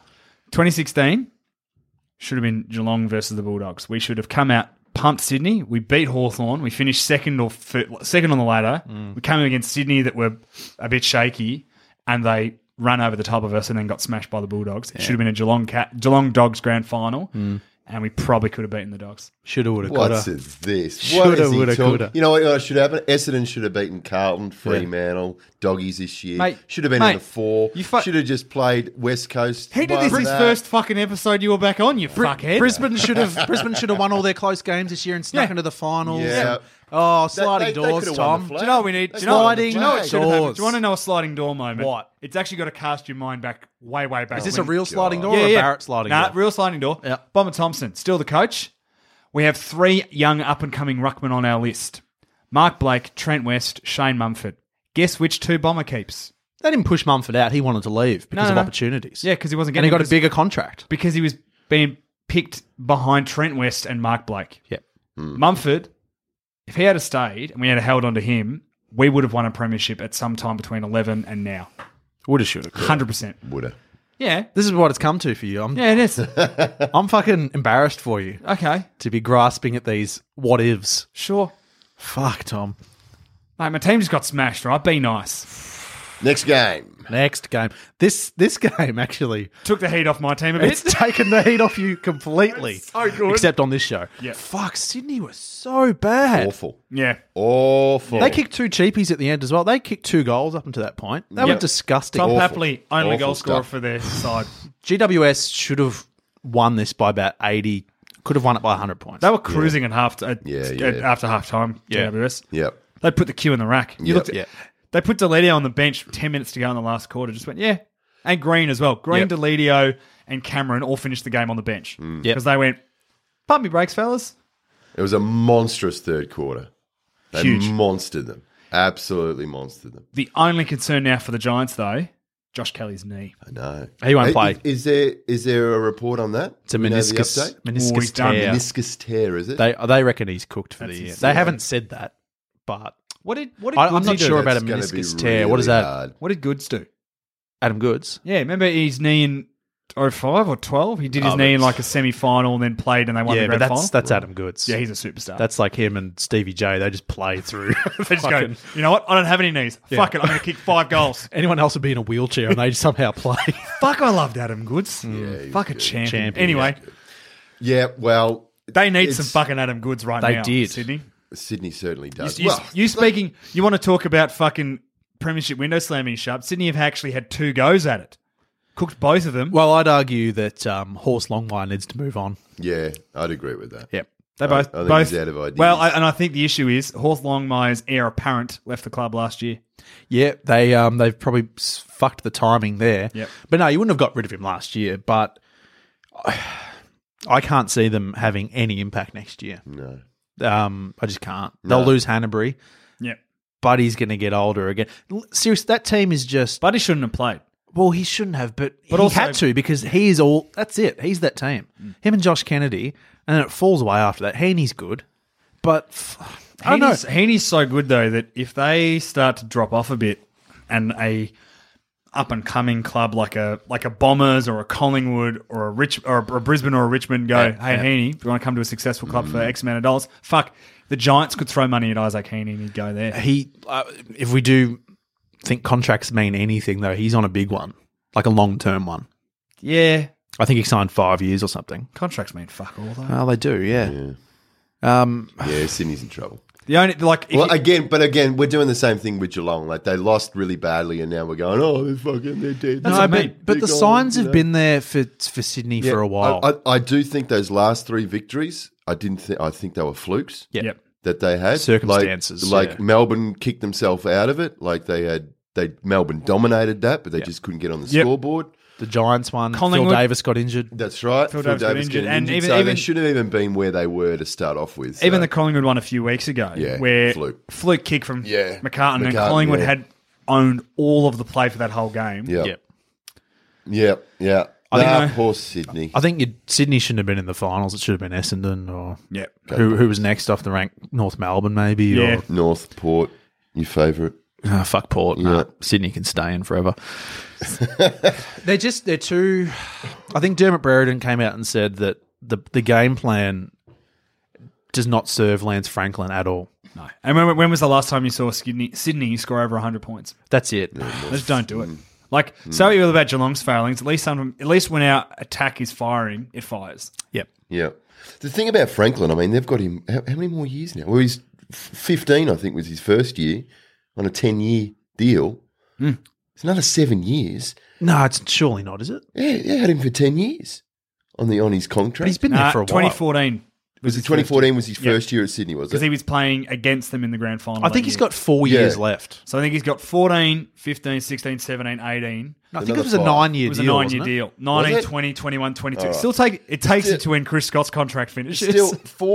2016 should have been Geelong versus the Bulldogs. We should have come out, pumped Sydney. We beat Hawthorn. We finished second on the ladder. We came against Sydney that were a bit shaky, and they ran over the top of us and then got smashed by the Bulldogs. It should have been a Geelong Dogs grand final, and we probably could have beaten the Dogs. Shoulda, woulda, What's coulda. this? Shoulda, What is he woulda, talking- coulda. You know what should happen? Essendon should have beaten Carlton, Fremantle, Doggies this year. Mate, should have been mate, in the 4. you Should have just played West Coast. He did Why this was his that? first fucking episode you were back on, you fuckhead. Brisbane should have won all their close games this year and snuck Yeah. into the finals. Yeah. Oh, sliding They doors, could have won Tom. the Do flag. you know what we need? Do That's you know, not do you know what the should have happened? doors. Do you want to know a sliding door moment? What? It's actually got to cast your mind back way back. Is this a when- real sliding door or a Barrett sliding door? Real sliding door. Yeah. Bomber Thompson, still the coach. We have 3 young up-and-coming ruckmen on our list. Mark Blake, Trent West, Shane Mumford. Guess which 2 Bomber keeps? They didn't push Mumford out. He wanted to leave because No, of no. opportunities. Yeah, because he wasn't And getting he got a because- bigger contract. because he was being picked behind Trent West and Mark Blake. Yep. Mumford, if he had stayed and we had held on to him, we would have won a premiership at some time between 11 and now. Woulda, shoulda, coulda. 100%. Woulda. Yeah. This is what it's come to for you. Yeah, it is. I'm fucking embarrassed for you Okay. to be grasping at these what ifs. Sure. Fuck, Tom. Mate, my team just got smashed, right? Be nice. Next game. Next game. This game actually, Took the heat off my team a bit. it's taken the heat off you completely. It's so good. Except on this show. Yeah. Fuck, Sydney was so bad. Awful. Yeah. Awful. They kicked 2 cheapies at the end as well. They kicked 2 goals up until that point. They were Yep. disgusting. Tom Awful. Papley, only Awful goal scorer stuff. for their side. GWS should have won this by about 80. Could have won it by 100 points. They were cruising at Yeah, yeah. after half time, Yeah. GWS. Yep. They put the queue in the rack. You Yep. looked at, Yeah. They put Deledio on the bench 10 minutes to go in the last quarter. Just went, yeah. And Green as well. Green, Yep. Deledio, and Cameron all finished the game on the bench Mm. because they went, pump me brakes, fellas. It was a monstrous third quarter. They Huge. monstered them. Absolutely monstered them. The only concern now for the Giants, though, Josh Kelly's knee. I know. He won't play. Is there a report on that? It's a Do we know the meniscus update? Oh, he's meniscus done. tear. Meniscus tear, is it? They reckon he's cooked for That's the year. insane. They haven't said that, but What did I'm Goodsy not do? sure about a That's gonna be meniscus tear. What is really that? hard. What did Goods do? Adam Goods. Yeah, remember his knee in 05 or 12? He did his knee in like a semi-final and then played and they won the Yeah, but grand final. that's Adam Goods. Yeah, he's a superstar. That's like him and Stevie J. They just play through. They just go, you know what? I don't have any knees. Fuck it, I'm going to kick 5 goals. Anyone else would be in a wheelchair and they somehow play. Fuck, I loved Adam Goods. he's Fuck a good. champion. Anyway, Yeah, well, they need some it's- fucking Adam Goods right They now. did. Sydney. Sydney certainly does. You want to talk about fucking premiership window slamming shut. Sydney have actually had 2 goes at it. Cooked both of them. Well, I'd argue that Horse Longmire needs to move on. Yeah, I'd agree with that. Yep. They both. I think both he's out of ideas. Well, and I think the issue is Horse Longmire's heir apparent left the club last year. Yeah, they've probably fucked the timing there. Yep. But no, you wouldn't have got rid of him last year. But I can't see them having any impact next year. No. I just can't. They'll lose Hanbury. Yep. Buddy's going to get older again. Seriously, that team is just. Buddy shouldn't have played. Well, he shouldn't have, but he also- had to because he is all. That's it. He's that team. Him and Josh Kennedy, and then it falls away after that. Heaney's good, but I don't know. Heaney's so good though that if they start to drop off a bit, and a up and coming club like a Bombers or a Collingwood or a Brisbane or a Richmond go, hey Heaney, if you want to come to a successful club for X amount of dollars, fuck, the Giants could throw money at Isaac Heaney and he'd go there. He, if we do think contracts mean anything, though, he's on a big one, like a long-term one. Yeah, I think he signed 5 years or something. contracts mean fuck all though. Oh, they do, yeah. Yeah, Sydney's in trouble. The only if Well, you- again, we're doing the same thing with Geelong. Like, they lost really badly, and now we're going, oh, they're dead. That's No, what I mean. but the They're signs gone, have been there for Sydney Yeah, for a while. I do think those last 3 victories, I think they were flukes. Yeah. Yep. That they had Circumstances, like yeah. Melbourne kicked themselves out of it. Like Melbourne dominated that, but they just couldn't get on the Yep. scoreboard. The Giants won. Collingwood- Phil Davis got injured. That's right. Phil Davis got injured, getting and so they even- shouldn't have even been where they were to start off with. Even so. the Collingwood one a few weeks ago, Yeah, where fluke. kick from Yeah, McCartan, and McCartan, Collingwood yeah. had owned all of the play for that whole game. yeah, Yep. yeah. I think, Nah, poor Sydney. I think Sydney shouldn't have been in the finals. It should have been Essendon or Yep. who was next off the rank? North Melbourne, maybe. Yeah. Or, North Port, your favourite. fuck Port. Yeah. Nah, Sydney can stay in forever. they're too. I think Dermot Brereton came out and said that the game plan does not serve Lance Franklin at all. No. And when was the last time you saw Sydney score over 100 points? That's it. Just don't do it. Like, say what you will about Geelong's failings. At least when our attack is firing, it fires. Yep. Yeah. The thing about Franklin, I mean, they've got him. How many more years now? Well, he's 15, I think, was his first year on a 10-year deal. It's another 7 years. No, it's surely not, is it? Yeah, had him for 10 years on his contract. But he's been there for a while. 2014 was his it 2014 was his first year at Sydney, was because it? he was playing against them in the grand final. I think that he's year. got 4 Yeah. years left. So I think he's got 14, 15, 16, 17, 18. I think Another it was a 5. 9-year It was deal. a 9-year wasn't it? deal. 19, Was it? 20, 21, 22. All right. Still it takes Still- it to when Chris Scott's contract finishes. Still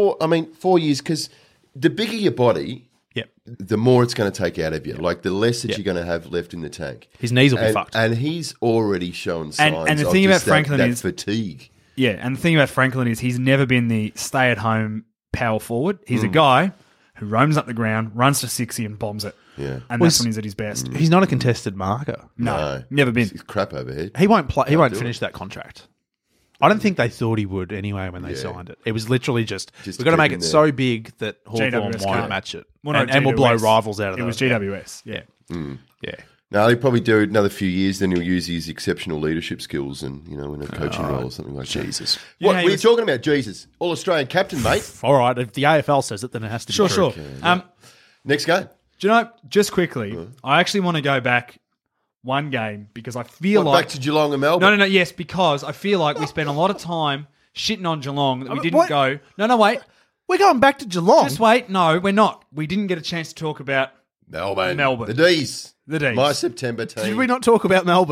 4 years, because the bigger your body, Yep. the more it's going to take out of you. Like, the less that Yep. you're going to have left in the tank. His knees will be and, fucked. And he's already shown signs And the of thing about just Franklin that is- fatigue. Yeah, and the thing about Franklin is he's never been the stay-at-home power forward. He's Hmm. a guy who roams up the ground, runs to 60 and bombs it. Yeah. And Well, that's when he's at his best. He's not a contested marker. No, never been. He's crap overhead. He won't play. He won't do finish that contract. I don't think they thought he would anyway when they signed it. It was literally just Just we've got to keep make him it there. so big that Hawthorn GWS won't can't. match it, Well, no, and we'll blow GWS. rivals out of It was those. GWS, yeah. Yeah. No, he'll probably do another few years, then he'll use his exceptional leadership skills and, in a coaching role or something like that. Jesus. Yeah, What he were you was- talking about? Jesus. All-Australian captain, mate. All right, if the AFL says it, then it has to be Sure, true. sure. Next game. Do you know, just quickly, I actually want to go back one game because I feel What, like... back to Geelong and Melbourne? No, yes, because I feel like we spent a lot of time shitting on Geelong that we didn't what? go... No, wait. We're going back to Geelong. Just wait. No, we're not. We didn't get a chance to talk about... Melbourne. Melbourne. The D's. The D's. My September team. Did we not talk about Melbourne?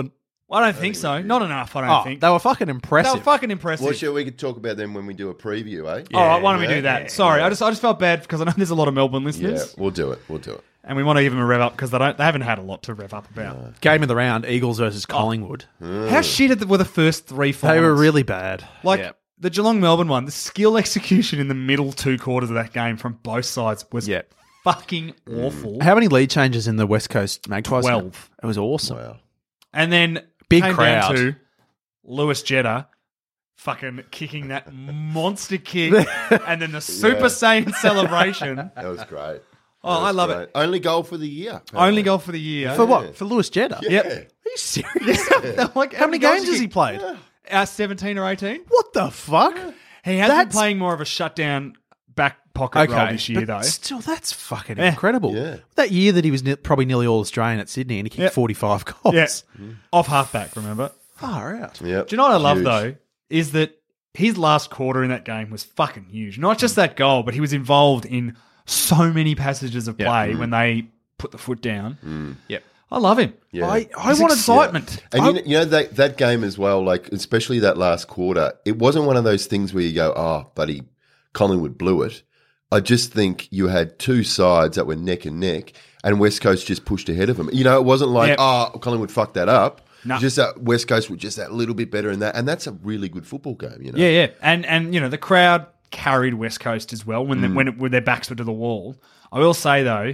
I don't think so. Not enough, I don't think. They were fucking They impressive. were fucking impressive. Well, sure, we could talk about them when we do a preview, eh? All right, why don't we Yeah, do that? yeah, Sorry, yeah. I just felt bad because I know there's a lot of Melbourne Yeah, listeners, we'll do it. We'll do it. and we want to give them a rev up because they haven't had a lot to rev up about. Game of the round, Eagles versus Collingwood. How shit were the first three finals? They were really bad. like Yeah. the Geelong Melbourne one. The skill execution in the middle 2 quarters of that game from both sides was Yeah. fucking awful. How many lead changes in the West Coast Magpies? 12. It was awesome. Wow. And then Big came crowd. down to Lewis Jetta fucking kicking that monster kick, and then the Super Saiyan celebration. That was great. Oh, That was I love great. it. Only goal for the year. Only goal for the year. For what? For Lewis Jetta? Yep. Yeah. Are you serious? Like, How many goals games has he played? 17 or 18. What the fuck? He has been That's- playing more of a shutdown back pocket role this year, but though. still, that's fucking Yeah. incredible. Yeah. That year that he was probably nearly all Australian at Sydney and he kicked Yep. 45 goals. Yes. Off halfback, remember? Far out. Yep. Do you know what I love, Huge. though? Is that his last quarter in that game was fucking huge. Not just that goal, but he was involved in so many passages of play when they put the foot down. Yep. I love him. Yeah. I His want excitement. excitement. And you know that game as well, like especially that last quarter, it wasn't one of those things where you go, "Oh, buddy, Collingwood blew it." I just think you had two sides that were neck and neck, and West Coast just pushed ahead of them. You know, it wasn't like, Yep. "Oh, Collingwood fucked that up." No. Just that West Coast were just that little bit better in that, and that's a really good football game. You know, Yeah. And you know, the crowd carried West Coast as well when their backs were to the wall. I will say, though,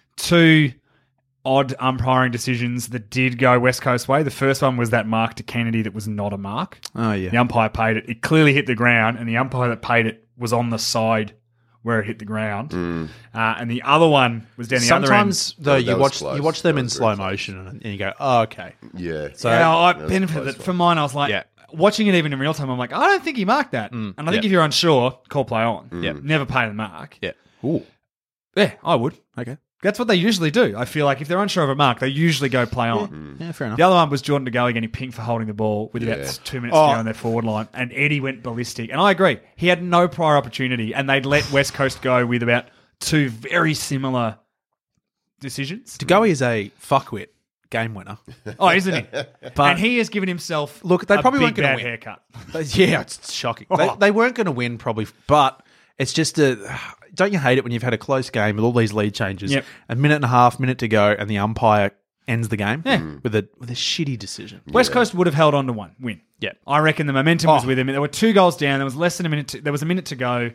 2 odd umpiring decisions that did go West Coast way. The first one was that mark to Kennedy that was not a mark. Oh, yeah. The umpire paid it. It clearly hit the ground, and the umpire that paid it was on the side where it hit the ground. And the other one was down the other end. Sometimes, though, That you was watch close. you watch them That in was very slow close. motion and you go, oh, okay. yeah. So- Yeah, I that was a benefited close it. one. For mine, I was like, Yeah. watching it even in real time, I'm like, I don't think he marked that. And I think yeah. if you're unsure, call play on. Yeah. Never pay the mark. Yeah. Ooh. Yeah, I would. Okay. That's what they usually do. I feel like if they're unsure of a mark, they usually go play on. Yeah, fair enough. The other one was Jordan DeGoey getting pinged for holding the ball with Yeah. about 2 minutes to go on their forward line, and Eddie went ballistic. And I agree. He had no prior opportunity, and they'd let West Coast go with about 2 very similar decisions. DeGoey is a fuckwit game winner. Oh, isn't he? But- and he has given himself Look, they probably a weren't big gonna bad win. haircut. Yeah, it's shocking. They weren't going to win probably, but it's just don't you hate it when you've had a close game with all these lead changes, Yep. a minute and a half, minute to go, and the umpire ends the game Yeah. with a shitty decision. West Coast would have held on to one win. Yeah. I reckon the momentum was Oh. with him. There were 2 goals down. There was less than a minute. There was a minute to go.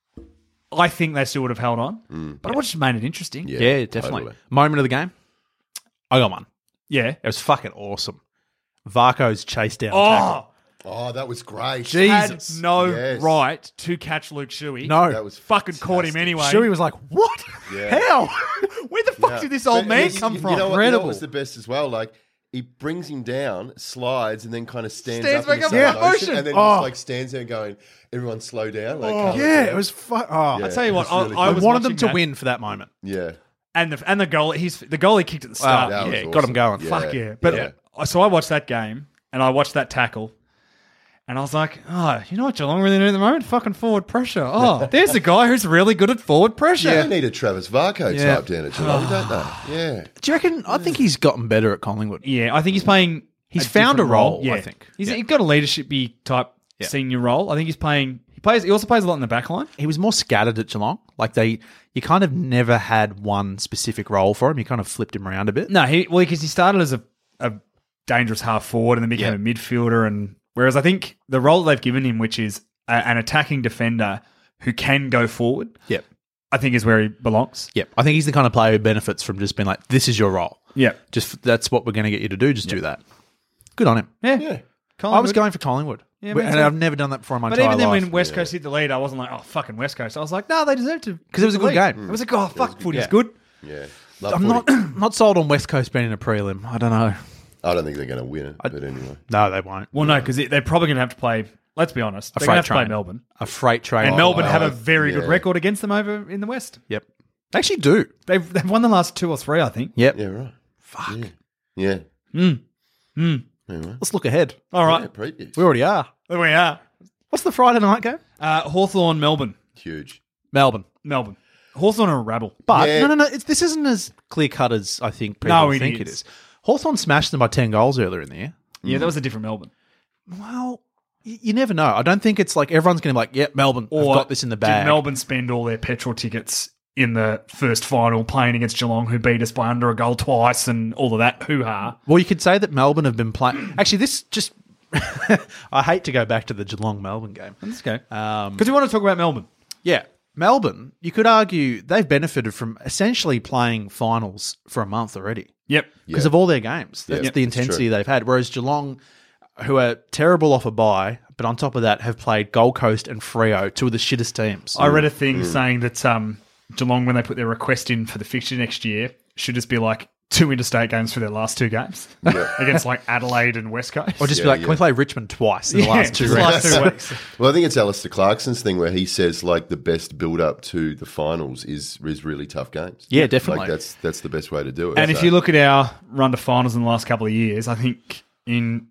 I think they still would have held on, but I would have just made it interesting. Yeah, definitely. totally. Moment of the game. I got one. Yeah. It was fucking awesome. Varco's chase down. Oh, tackle. Oh, that was great. Jesus. had no Yes. right to catch Luke Shuey. No. That was Fucking caught him anyway. Shuey was like, what? Yeah. How? Where the fuck did this old But man you- come you from? know what Incredible. was the best as well? Like, he brings him down, slides, and then kind of stands Stands up in back the up same in the motion, ocean. and then Oh. just like stands there going, "Everyone slow down!" Like, calm Yeah, down. it was fun. Oh, Yeah. I tell you what, It's really I I was wanted them watching to that, win for that moment. Yeah, and the goal. The goal he kicked at the start. that was yeah, awesome. got him going. Fuck yeah! But so I watched that game and I watched that tackle, and I was like, oh, you know what Geelong really need at the moment? Fucking forward pressure. Oh, there's a guy who's really good at forward pressure. They need a Travis Varco Yeah. type down at Geelong, don't they? Yeah, Do you reckon? I think he's gotten better at Collingwood. Yeah, I think he's playing. He's found a different role, Yeah. I think. He's Yeah. got a leadershipy type Yeah. senior role. I think he's playing. He also plays a lot in the back line. He was more scattered at Geelong. Like you kind of never had one specific role for him. You kind of flipped him around a bit. No, because he started as a dangerous half forward and then became a midfielder. And whereas I think the role they've given him, which is an attacking defender who can go forward, Yep. I think is where he belongs. Yep. I think he's the kind of player who benefits from just being like, this is your role. Yeah, Just that's what we're going to get you to do. Just do that. Good on him. yeah. I was going for Collingwood. Yeah, me and too. I've never done that before in my But entire even then, life. when West Coast hit the lead, I wasn't like, "Oh, fucking West Coast." I was like, "No, they deserve to," Because it was a good game. It was like, "Oh, fuck, footy's yeah. good." yeah. Love I'm footy. not sold on West Coast being in a prelim. I don't know. I don't think they're going to win it, but anyway. No, they won't. Well, no, because they're probably going to have to play. Let's be honest, A they're going to freight have to play train. Melbourne, A freight train. and Melbourne have a wow. very good Yeah. record against them over in the West. Yep. They actually do. They've won the last 2 or 3, I think. Yep. Yeah, right. Fuck. Yeah. Mm. Anyway. Let's look ahead. All right, Yeah, preview. We already are. there we are. What's the Friday night game? Hawthorn, Melbourne. Huge. Melbourne. Hawthorn are a rabble. But Yeah. no. This isn't as clear cut as I think people No, it think it is. is. Hawthorn smashed them by 10 goals earlier in the year. Yeah, that was a different Melbourne. Well, you never know. I don't think it's like everyone's going to be like, "Yep, Melbourne, I've got this in the bag." Did Melbourne spend all their petrol tickets in the first final playing against Geelong, who beat us by under a goal twice, and all of that hoo-ha? Well, you could say that Melbourne have been playing. Actually, this just. I hate to go back to the Geelong-Melbourne game. That's okay. Because we want to talk about Melbourne. Yeah. Melbourne, you could argue they've benefited from essentially playing finals for a month already Yep. because of all their games. That's Yeah, the that's intensity true. they've had. Whereas Geelong, who are terrible off a bye, but on top of that have played Gold Coast and Freo, two of the shittest teams. I read a thing saying that Geelong, when they put their request in for the fixture next year, should just be like 2 interstate games for their last 2 games against like Adelaide and West Coast. Or just be like, can we play Richmond twice in the last 2 just the rounds? last 2 weeks. Well, I think it's Alistair Clarkson's thing where he says like the best build up to the finals is really tough games. Yeah, definitely. Like that's the best way to do it. And if So- you look at our run to finals in the last couple of years, I think in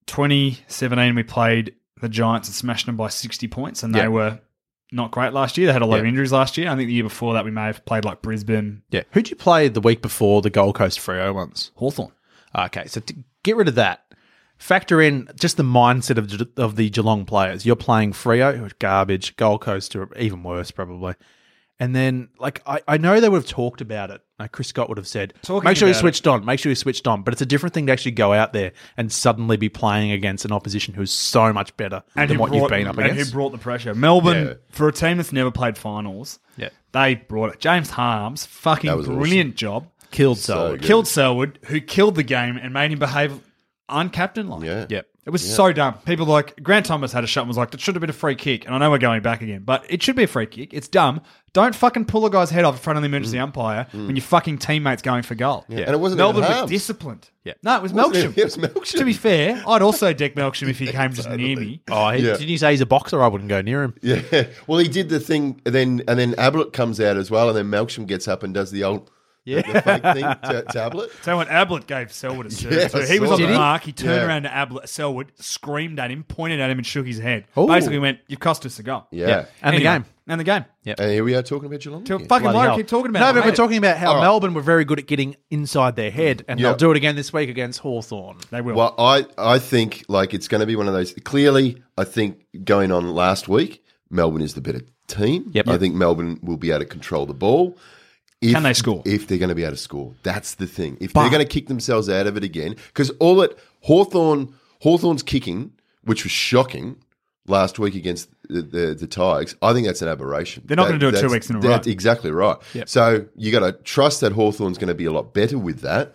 2017 we played the Giants and smashed them by 60 points, and they were not great last year. They had a lot of injuries last year. I think the year before that we may have played like Brisbane, Yeah. Who'd you play the week before the Gold Coast Freo ones? Hawthorn. Okay, so to get rid of that, factor in just the mindset of the Geelong players. You're playing Freo, who are garbage, Gold Coast, are even worse probably. And then, like, I know they would have talked about it. Like Chris Scott would have said, Talking make sure you about switched on, make sure you switched on. But it's a different thing to actually go out there and suddenly be playing against an opposition who's so much better than what you've been up And against. who brought the pressure? Melbourne, Yeah. for a team that's never played finals, Yeah. they brought it. James Harms, fucking That was brilliant job. Killed So Selwood. good. Killed Selwood, who killed the game and made him behave uncaptain-like. Yeah. Yep. It was so dumb. People like Grant Thomas had a shot and was like, "That should have been a free kick." And I know we're going back again, but it should be a free kick. It's dumb. Don't fucking pull a guy's head off in front of the emergency umpire when your fucking teammate's going for goal. Yeah. And it wasn't Melbourne even was Harms. disciplined. Yeah. No, it was Wasn't Melksham. it was Melksham. To be fair, I'd also deck Melksham if he came just near me. Oh, didn't you say he's a boxer? I wouldn't go near him. Yeah. Well, he did the thing, and then Ablett comes out as well, and then Melksham gets up and does the old the fake thing to Ablett. So when Ablett gave Selwood a serve, Yeah, so I he was saw on the that. mark. He turned Yeah. around to Ablett, Selwood, screamed at him, pointed at him, and shook his head. Ooh. Basically went, "You've cost us a goal." Yeah. And the game. And the game. And here we are talking about Geelong. To again. fucking Bloody lie, hell. keep talking about No, it. but I we're hate talking about how All right. Melbourne were very good at getting inside their head, and Yeah. they'll do it again this week against Hawthorn. it. They will. Well, I think like it's going to be one of those. Clearly, I think going on last week, Melbourne is the better team. Yep. I think Melbourne will be able to control the ball. Can they score? If they're going to be able to score, that's the thing. If they're going to kick themselves out of it again, because all that Hawthorn's kicking, which was shocking last week against the Tigers, I think that's an aberration. They're not going to do it 2 that's- weeks in a row. That's exactly right. So you got to trust that Hawthorn's going to be a lot better with that.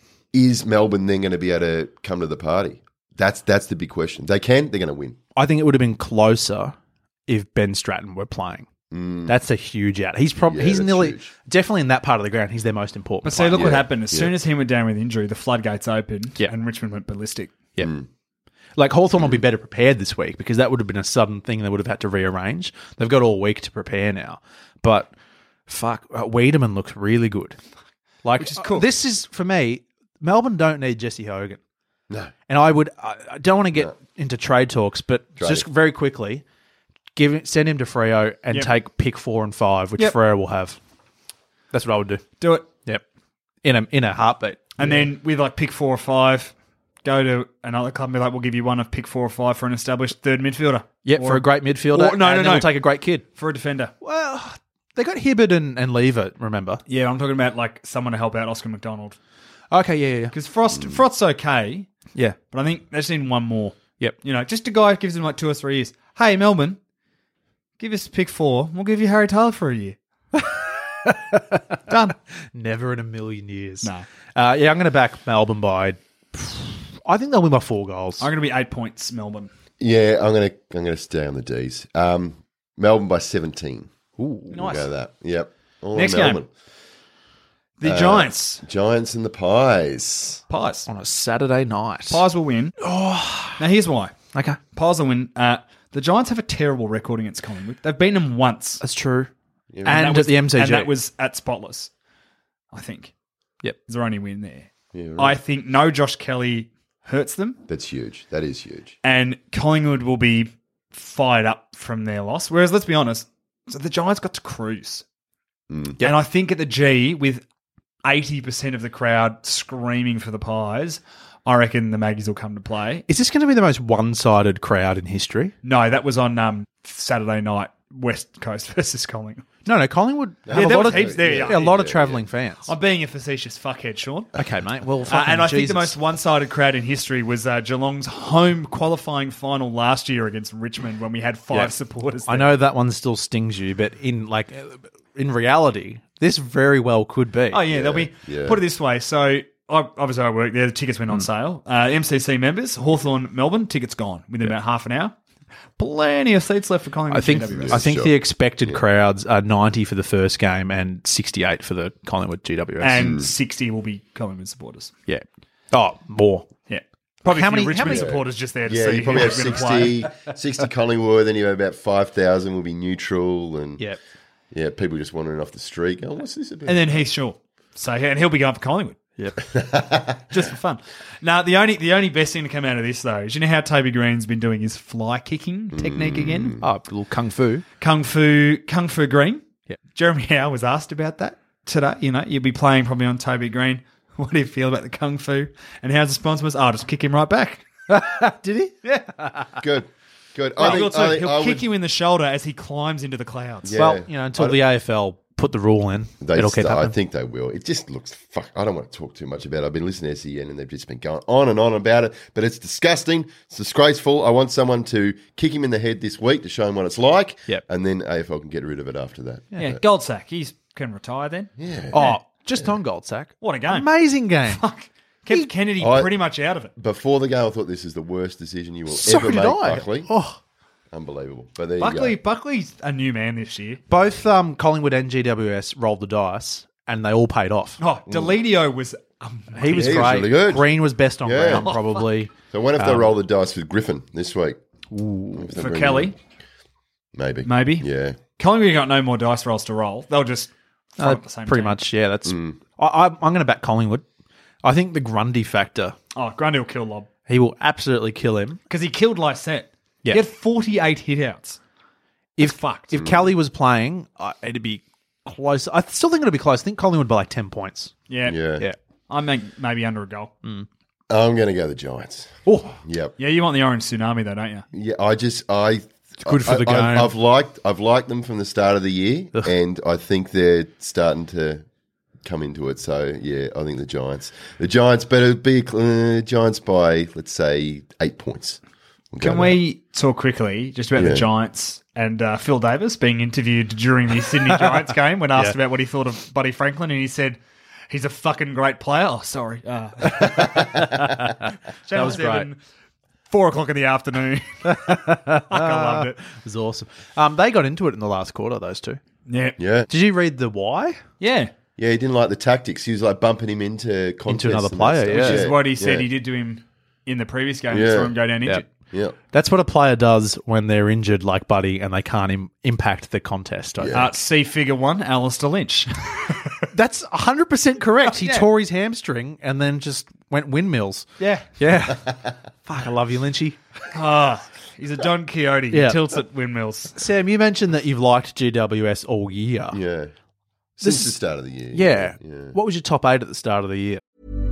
Is Melbourne then going to be able to come to the party? That's the big question. They're going to win. I think it would have been closer if Ben Stratton were playing. That's a huge out. He's Yeah, he's that's nearly huge. definitely in that part of the ground. He's their most important. But see, player. look what Yeah. happened. As soon as he went down with injury, the floodgates opened Yeah. and Richmond went ballistic. Yeah. Like Hawthorn will be better prepared this week because that would have been a sudden thing they would have had to rearrange. They've got all week to prepare now. But fuck, Wiedemann looks really good. Like, Which is cool. This is, for me, Melbourne don't need Jesse Hogan. No. And I don't want to get into trade talks, but just very quickly, send him to Freo and Yep. take pick 4 and 5, which Yep. Freo will have. That's what I would do. Do it. Yep. In a heartbeat. And then with like pick 4 or 5, go to another club and be like, we'll give you one of pick 4 or 5 for an established third midfielder. Yep, Or for a great midfielder. or- no, and no, then no. we'll take a great kid. for a defender. Well, they got Hibbert and Lever, remember? Yeah, I'm talking about like someone to help out Oscar McDonald. Okay, yeah. Because Frost's okay, Yeah. but I think they just need one more. Yep. You know, just a guy who gives him like 2 or 3 years. Hey, Melbourne, give us pick 4. We'll give you Harry Taylor for a year. Done. Never in a million years. No. Yeah, I'm going to back Melbourne by... I think they'll win by 4 goals. I'm going to be 8 points, Melbourne. Yeah, I'm gonna stay on the D's. Melbourne by 17. Ooh. We'll go that. Yep. All Next on Melbourne. game. The Giants. Giants and the Pies. Pies. On a Saturday night. Pies will win. Now, here's why. Okay. Pies will win. The Giants have a terrible record against Collingwood. They've beaten them once. That's true. Yeah, and that was- at the MCG. And that was at Spotless, I think. Yep. It's their only win there. Yeah, right. I think no Josh Kelly hurts them, That's huge. That is huge. and Collingwood will be fired up from their loss. Whereas, let's be honest, so the Giants got to cruise. And I think at the G, with 80% of the crowd screaming for the Pies, I reckon the Maggies will come to play. Is this going to be the most one-sided crowd in history? No, that was on Saturday night, West Coast versus Collingwood. No, Collingwood have Yeah, a there lot was of heaps there, yeah. a lot of travelling fans. I'm being a facetious fuckhead, Sean. Okay, mate. Well, And I think Jesus. the most one-sided crowd in history was Geelong's home qualifying final last year against Richmond when we had 5 supporters there. I know that one still stings you, but in reality, this very well could be. Oh, yeah, there'll be... yeah. Put it this way. So, obviously I work there. The tickets went on sale. MCC members, Hawthorn, Melbourne, tickets gone within about half an hour. Plenty of seats left for Collingwood. I think GWS. the expected crowds are 90 for the first game and 68 for the Collingwood GWS. And 60 will be Collingwood supporters. yeah. Oh, more. Yeah. Probably How a few many- Richmond how many- supporters just there to Yeah, see you probably who have was gonna play. 60 Collingwood, then you have about 5,000 will be neutral, and Yeah. yeah, people just wandering off the street. Oh, what's this about? And then Heath Shaw. So, and he'll be going for Collingwood. Yep. Just for fun. Now, the only best thing to come out of this, though, is you know how Toby Green's been doing his fly kicking technique again? Oh, a little kung fu. Kung Fu Green. Yeah. Jeremy Howe was asked about that today. You know, you'll be playing probably on Toby Green. What do you feel about the Kung Fu? And Howe's response was, oh, just kick him right back. Did he? Yeah. Good. He'll kick you in the shoulder as he climbs into the clouds. Yeah. Well, until the AFL put the rule in, it'll keep I happening. think they will. It just looks I don't want to talk too much about it. I've been listening to SEN and they've just been going on and on about it, but it's disgusting. It's disgraceful. I want someone to kick him in the head this week to show him what it's like. Yep. And then AFL can get rid of it after that. Yeah, Goldsack, he can retire then. Yeah. Oh, just on Goldsack. What a game. Amazing game. Fuck. Kept Kennedy pretty much out of it. Before the game, I thought this is the worst decision you will So ever did make, I. Buckley. Oh. Unbelievable. But there Buckley, you go. Buckley's a new man this year. Both Collingwood and GWS rolled the dice, and they all paid off. Oh, Delidio was He was He was great. really good. Green was best on Yeah. ground, probably. So I wonder if they roll the dice with Griffin this week. If they for bring Kelly. him in. Maybe. Maybe. Yeah. Collingwood got no more dice rolls to roll. They'll just front the same pretty team. much, yeah. That's. I'm going to back Collingwood. I think the Grundy factor, Oh, Grundy will kill Lob. he will absolutely kill him. Because he killed Lysette. Yeah. He had 48 hitouts. If fucked. If Kelly was playing, it'd be close. I still think it'll be close. I think Collingwood by like 10 points. Yeah. Yeah. Yeah. I think maybe under a goal. I'm going to go the Giants. Oh, Yep. Yeah, you want the orange tsunami though, don't you? Yeah, it's good for the game. I've liked them from the start of the year, and I think they're starting to come into it. So yeah, I think the Giants, but it'd be Giants by let's say 8 points. Can we talk quickly just about Yeah. the Giants and Phil Davis being interviewed during the Sydney Giants game when asked about what he thought of Buddy Franklin, and he said he's a fucking great player. Oh, sorry. Channel was 7, 4 o'clock in the afternoon. I loved it. it was awesome. They got into it in the last quarter, those two. Yeah. Yeah, Did you read the why? Yeah. yeah. He didn't like the tactics. He was like bumping him into contests another and that player, stuff. yeah. Which is what he said yeah. he did to him in the previous game. Yeah. He saw him go down injured. Yeah, That's what a player does when they're injured, like Buddy, and they can't impact the contest. I think. See figure 1, Alistair Lynch. That's 100% correct. He Yeah. tore his hamstring and then just went windmills. Yeah. Yeah. Fuck, I love you, Lynchy. He's a Don Quixote. Yeah. He tilts at windmills. Sam, you mentioned that you've liked GWS all year. yeah. Since the start of the year. Yeah. yeah. What was your top 8 at the start of the year?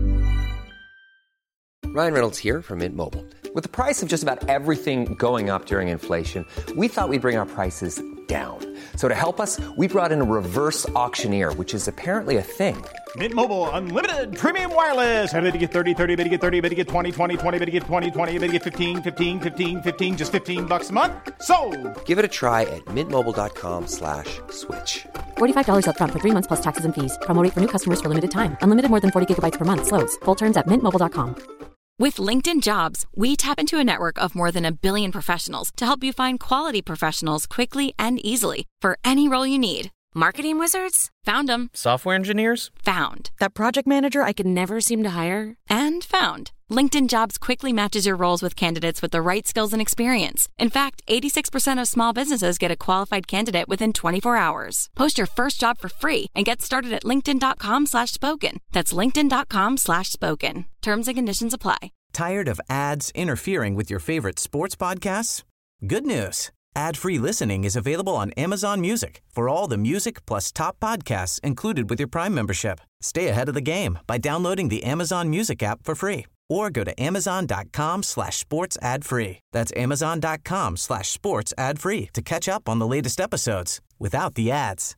Ryan Reynolds here from Mint Mobile. With the price of just about everything going up during inflation, we thought we'd bring our prices down. So to help us, we brought in a reverse auctioneer, which is apparently a thing. Mint Mobile Unlimited Premium Wireless. How to get 30, 30, bit to get 30, bit to get 20, 20, 20, bit to get 20, 20, bit to get 15, 15, 15, 15, just $15 a month? Sold! Give it a try at mintmobile.com/switch. $45 up front for 3 months plus taxes and fees. Promo rate for new customers for limited time. Unlimited more than 40 gigabytes per month. Slows full terms at mintmobile.com. With LinkedIn Jobs, we tap into a network of more than 1 billion professionals to help you find quality professionals quickly and easily for any role you need. Marketing wizards? Found them. Software engineers? Found. That project manager I could never seem to hire? And found. LinkedIn Jobs quickly matches your roles with candidates with the right skills and experience. In fact, 86% of small businesses get a qualified candidate within 24 hours. Post your first job for free and get started at linkedin.com/spoken. That's linkedin.com/spoken. Terms and conditions apply. Tired of ads interfering with your favorite sports podcasts? Good news. Ad-free listening is available on Amazon Music for all the music plus top podcasts included with your Prime membership. Stay ahead of the game by downloading the Amazon Music app for free or go to amazon.com/sports ad free. That's amazon.com/sports ad free to catch up on the latest episodes without the ads.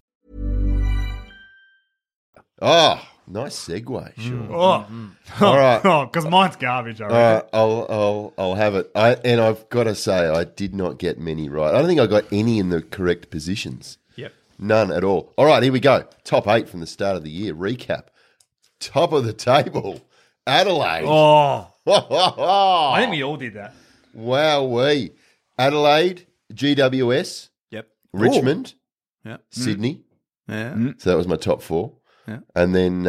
Oh, nice segue, Sean. Oh, All right. because mine's garbage. I All reckon. right, I'll have it. And I've got to say, I did not get many right. I don't think I got any in the correct positions. Yep. None at all. All right, here we go. Top 8 from the start of the year. Recap. Top of the table, Adelaide. Oh, I think we all did that. Wowee. Adelaide, GWS, Yep. Richmond, Yep. Sydney. Yeah. So that was my top 4. Yeah. And then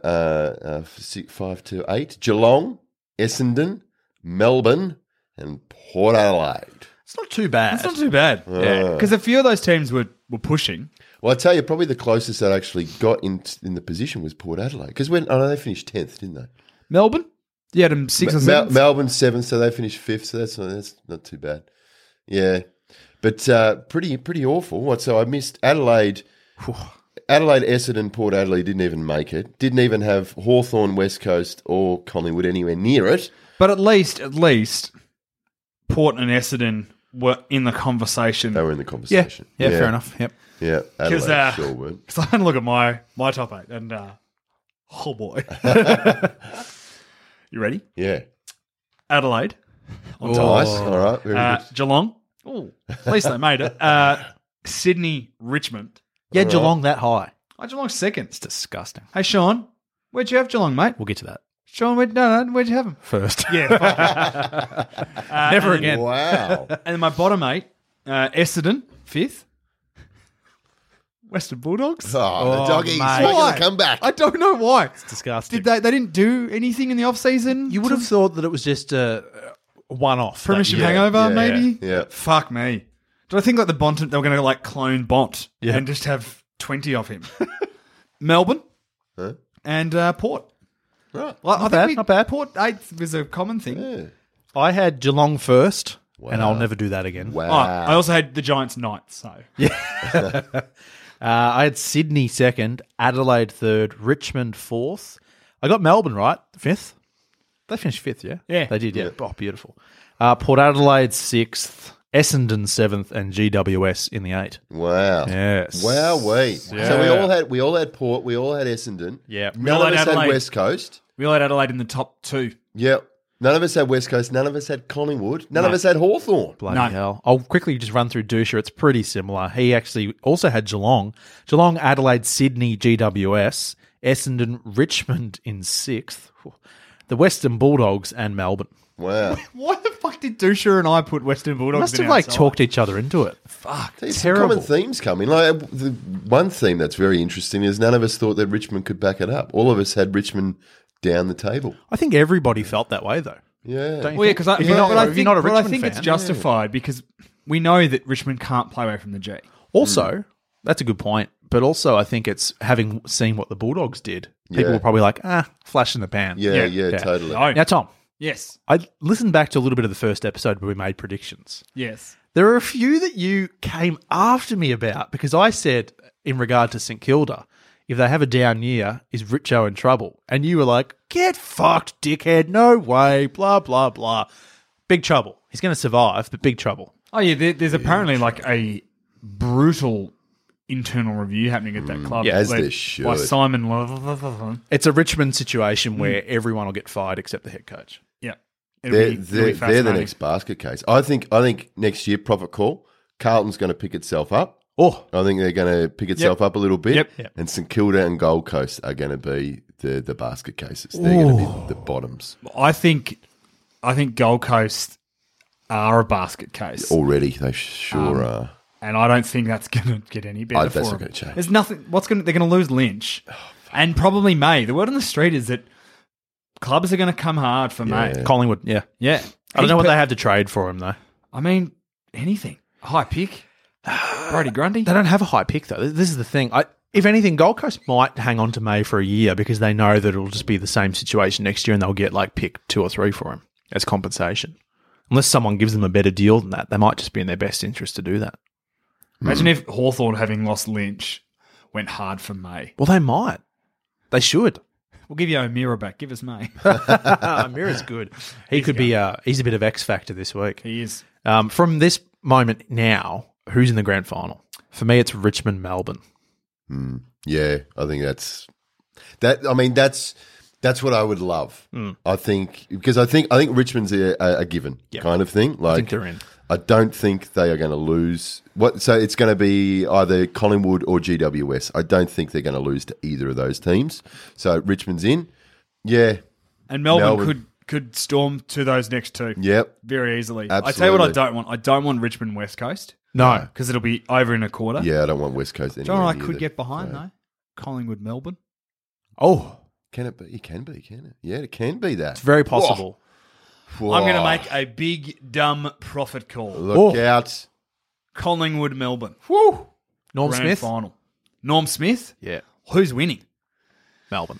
5 to 8, Geelong, Essendon, Melbourne, and Port Adelaide. It's not too bad. That's not too bad. Yeah, because a few of those teams were pushing. Well, I tell you, probably the closest that actually got in the position was Port Adelaide. Because they finished 10th, didn't they? Melbourne, you had them 6 or 7. Melbourne 7th, so they finished 5th. So that's not too bad. Yeah, but pretty awful. So I missed Adelaide. Adelaide, Essendon, Port Adelaide didn't even make it. Didn't even have Hawthorn, West Coast, or Collingwood anywhere near it. But at least, Port and Essendon were in the conversation. They were in the Yeah. conversation. Yeah, fair enough. Yep. Yeah, Because Adelaide sure weren't. I had a look at my top 8, and oh boy, you ready? Yeah. Adelaide on Nice. top. All right. Very good. Geelong. Oh, at least they made it. Sydney, Richmond. Yeah, Geelong that high. Geelong's second. It's disgusting. Hey, Sean, where'd you have Geelong, mate? We'll get to that Sean, where'd you have him? first. Yeah, Never again. Wow. And then my bottom 8, Essendon, 5th. Western Bulldogs. Oh, the doggies mate. making Why? a comeback. I don't know why. Disgusting. They didn't do anything in the off season? You would have thought that it was just a one-off. Premiership Yeah, hangover, yeah, maybe? yeah. Fuck me. Did I think like the Bont they were going to like clone Bont Yeah. and just have 20 of him? Melbourne Huh? and Port. Right. Well, I bad, think not bad. Port 8th was a common thing. Yeah. I had Geelong first, and Wow. I'll never do that again. Wow. Oh, I also had the Giants 9th, so. I had Sydney second, Adelaide third, Richmond fourth. I got Melbourne right, 5th. They finished 5th, yeah? Yeah. They did, yeah. Oh, beautiful. Port Adelaide 6th, Essendon 7th, and GWS in the 8. Wow. Yes. Wowee. Yeah. So we all had Port, we all had Essendon. Yeah. None all of had us had Adelaide. West Coast. We all had Adelaide in the top 2. Yep. None of us had West Coast. None of us had Collingwood. None of us had Hawthorn. Bloody No. hell. I'll quickly just run through Dusha. It's pretty similar. He actually also had Geelong. Geelong, Adelaide, Sydney, GWS, Essendon, Richmond in 6th, the Western Bulldogs, and Melbourne. Wow. Why the fuck did Dusha and I put Western Bulldogs Must in have like outside? talked each other into it. There's some Terrible. common themes coming. Like the one theme that's very interesting is none of us thought that Richmond could back it up. All of us had Richmond down the table. I think everybody felt that way, though. Yeah. Don't you Well, yeah, think? because I If you're not- if think, you're not a but I Richmond think fan. it's justified because we know that Richmond can't play away from the G. Also, that's a good point. But also, I think it's having seen what the Bulldogs did. People Yeah. were probably like, flash in the pan. Yeah, totally. No. Now, Tom, Yes. I listened back to a little bit of the first episode where we made predictions. Yes. There are a few that you came after me about because I said, in regard to St Kilda, if they have a down year, is Richo in trouble? And you were like, get fucked, dickhead. No way. Blah, blah, blah. Big trouble. He's going to survive, but big trouble. Oh, yeah, there's apparently like a brutal internal review happening at that club. As led there should. By Simon Love. It's a Richmond situation where everyone will get fired except the head coach. Yeah. They're the fascinating. next basket case. I think next year, profit call, Carlton's going to pick itself up. Oh, I think they're going to pick itself up a little bit. Yep. And St Kilda and Gold Coast are going to be the basket cases. They're going to be the bottoms. I think Gold Coast are a basket case. Already, they sure are. And I don't think that's going to get any better That's for not them. gonna change. There's nothing. They're going to lose Lynch, and probably May. The word on the street is that clubs are going to come hard for May. Collingwood, yeah. Yeah, I don't know what they have to trade for him, though. I mean, anything. High pick. Brody Grundy. They don't have a high pick, though. This is the thing. If anything, Gold Coast might hang on to May for a year because they know that it'll just be the same situation next year and they'll get like pick 2 or 3 for him as compensation. Unless someone gives them a better deal than that, they might just be in their best interest to do that. Imagine if Hawthorn, having lost Lynch, went hard for May. Well, they might. They should. We'll give you O'Meara back. Give us May. Mira's good. He's a bit of X factor this week. He is. From this moment now, who's in the grand final? For me, it's Richmond, Melbourne. Yeah, I think that's what I would love. I think Richmond's a given kind of thing. Like, I think they're in. I don't think they are going to lose. So it's going to be either Collingwood or GWS. I don't think they're going to lose to either of those teams. So Richmond's in. Yeah. And Melbourne could storm to those next two. Yep. Very easily. Absolutely. I tell you what I don't want. I don't want Richmond West Coast. No. Because it'll be over in a quarter. Yeah, I don't want West Coast anywhere. John, I near could the- get behind, though. Collingwood, Melbourne. Oh, Can it be? It can be, can it? Yeah, it can be that. it's very possible. Whoa. I'm going to make a big, dumb profit call. Look out. Collingwood, Melbourne. Woo! Norm Grand Smith? final. Norm Smith? Yeah. Who's winning? Melbourne.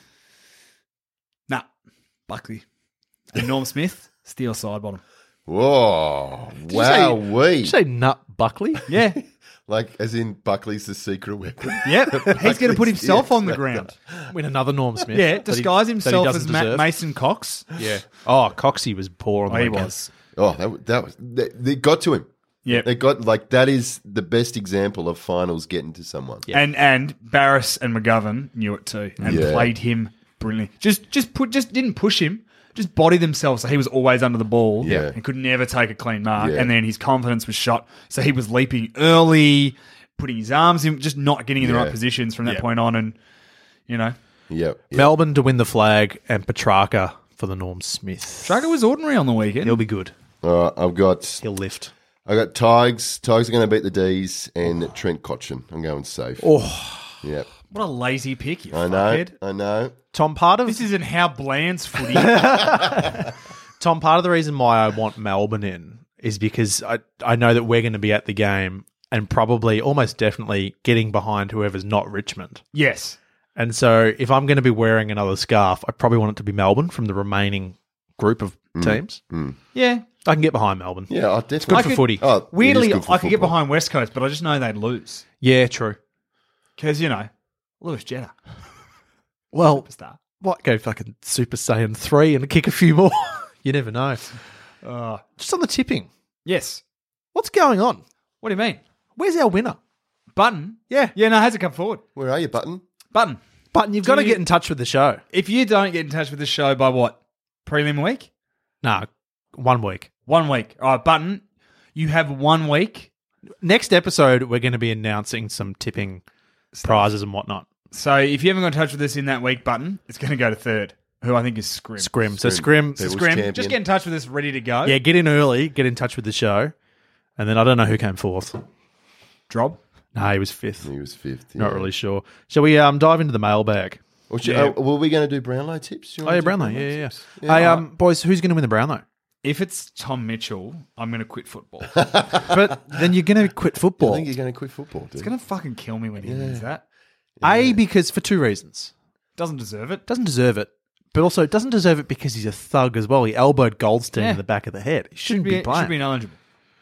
Nah, Buckley. And Norm Smith, steel side bottom. Whoa. Did Wow-wee. you say Nut Buckley? Yeah. Like, as in Buckley's the secret weapon. Yep. He's going to put himself Yes, on the that's ground. Win another Norm Smith. Yeah, that he- disguise that he himself as doesn't deserve. Mason Cox. Yeah. Oh, Coxie was poor on the He weekend. was. Oh, they got to him. Yep. They got, like, that is the best example of finals getting to someone. Yeah. And Barris and McGovern knew it too and Yeah. played him brilliantly. Just didn't push him. Just bodied themselves so he was always under the ball. Yeah. And could never take a clean mark. Yeah. And then his confidence was shot. So he was leaping early, putting his arms in, just not getting in the Yeah. right positions from that Yeah. point on. And, you know, Yep. Melbourne to win the flag and Petrarca for the Norm Smith. Trager was ordinary on the weekend. He'll be good. I've got He'll lift. Tigers. Tigers are going to beat the D's and Trent Cotchin. I'm going safe. Oh, Yep. What a lazy pick, you I know. fuckhead. I know. Tom, part of This isn't how Bland's footy. Tom, part of the reason why I want Melbourne in is because I know that we're going to be at the game and probably almost definitely getting behind whoever's not Richmond. Yes. And so if I'm going to be wearing another scarf, I probably want it to be Melbourne from the remaining group of teams. Yeah. I can get behind Melbourne. Yeah, I definitely. Good for footy. Oh, it is Weirdly, good for I could get football. behind West Coast, but I just know they'd lose. Yeah, true. Because, you know, Lewis Jetta, Well, superstar. what, go fucking Super Saiyan 3 and kick a few more? You never know. Just on the tipping. Yes. What's going on? What do you mean? Where's our winner? Button? Yeah. Yeah, no, hasn't come forward. Where are you, Button? Button. Button, you've got to get in touch with the show. If you don't get in touch with the show by what? Prelim week? Nah, 1 week. 1 week. All right, Button, you have 1 week. Next episode, we're going to be announcing some tipping prizes and whatnot. So if you haven't got in touch with us in that week, Button, it's going to go to third, who I think is Scrim. Scrim. So Scrim, People's Scrim, champion. just get in touch with us, ready to go. yeah, get in early, get in touch with the show. And then I don't know who came fourth. Drob. No, he was fifth. He was fifth. Not really sure. Shall we dive into the mailbag? Were we going to do Brownlow tips? You Oh, wanna yeah, do Brownlow. Brownlow Yeah. tips? Hey, boys, who's going to win the Brownlow? If it's Tom Mitchell, I'm going to quit football. But then you're going to quit I football. think you're going to quit football, dude. It's going to fucking kill me when he wins that. Because for two reasons. Doesn't deserve it. Doesn't deserve it. But also, doesn't deserve it because he's a thug as well. He elbowed Goldstein Yeah. in the back of the head. He shouldn't be Should playing. be ineligible.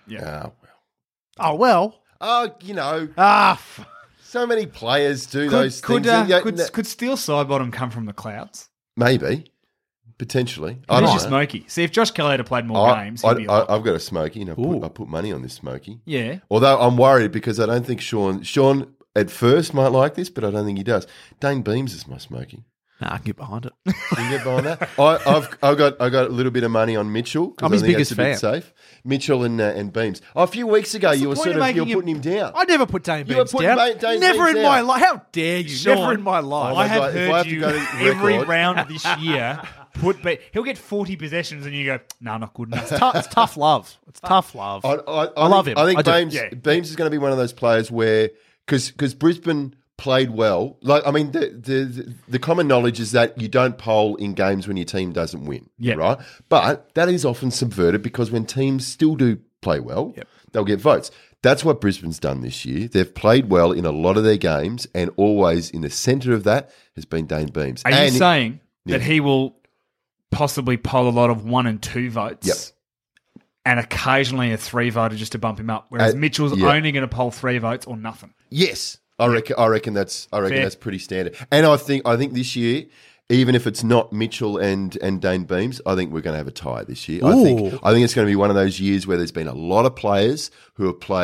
Oh, well. Oh, you know, Ah, so many players do those Could, things. Yeah, could Steel Sidebottom come from the clouds? maybe, potentially. Who's don't your know. Smoky? See, if Josh Kelly had played more games, he'd be like, I've got a Smoky, and Ooh. I put money on this Smoky. yeah. Although I'm worried because I don't think Sean at first might like this, but I don't think he does. Dane Beams is my Smoky. nah, I can get behind it. Can you get behind that? I got a little bit of money on Mitchell because I'm I his think biggest that's a bit safe. Mitchell and Beams. Oh, a few weeks ago, you were point sort of of you're making putting him down. I never put Dane You were Beams putting down. Dane Never Beams in my down. life. How dare you? Sean, Never in my life. Oh my I have God, if I have heard to you go to every record- round this year he'll get 40 possessions and you go, nah, not good enough. It's tough love. It's tough love. I love think- him. I think I do. Beams, Yeah. Beams is going to be one of those players where because Brisbane played well. Like I mean, the common knowledge is that you don't poll in games when your team doesn't win. Yeah. Right. But that is often subverted because when teams still do play well, they'll get votes. That's what Brisbane's done this year. They've played well in a lot of their games, and always in the centre of that has been Dane Beams. Are you And saying Yeah. that he will possibly poll a lot of 1 and 2 votes? Yep. And occasionally a 3 voter just to bump him up, whereas Mitchell's yeah. only going to poll 3 votes or nothing. Yes, I reckon that's Fair. that's pretty standard. And I think this year, even if it's not Mitchell and Dane Beams, I think we're going to have a tie this year. I think it's going to be one of those years where there's been a lot of players who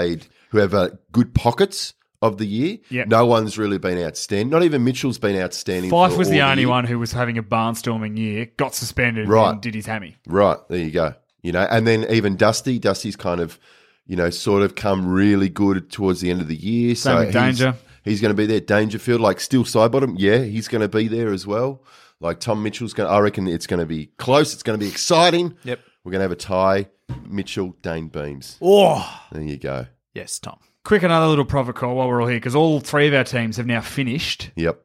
have good pockets of the year. Yep. No one's really been outstanding. Not even Mitchell's been outstanding. Fife for was all the only year. one who was having a barnstorming year, got suspended, Right. and did his hammy. Right, there you go. And then even Dusty's kind of, sort of come really good towards the end of the year. Same with Danger. He's going to be there. Dangerfield, like still Sidebottom, yeah, he's going to be there as well. Like Tom Mitchell's going to, I reckon it's going to be close. It's going to be exciting. Yep. We're going to have a tie. Mitchell, Dane Beams. Oh, There you go. yes, Tom. Quick, another little profit call while we're all here, because all three of our teams have now finished. Yep.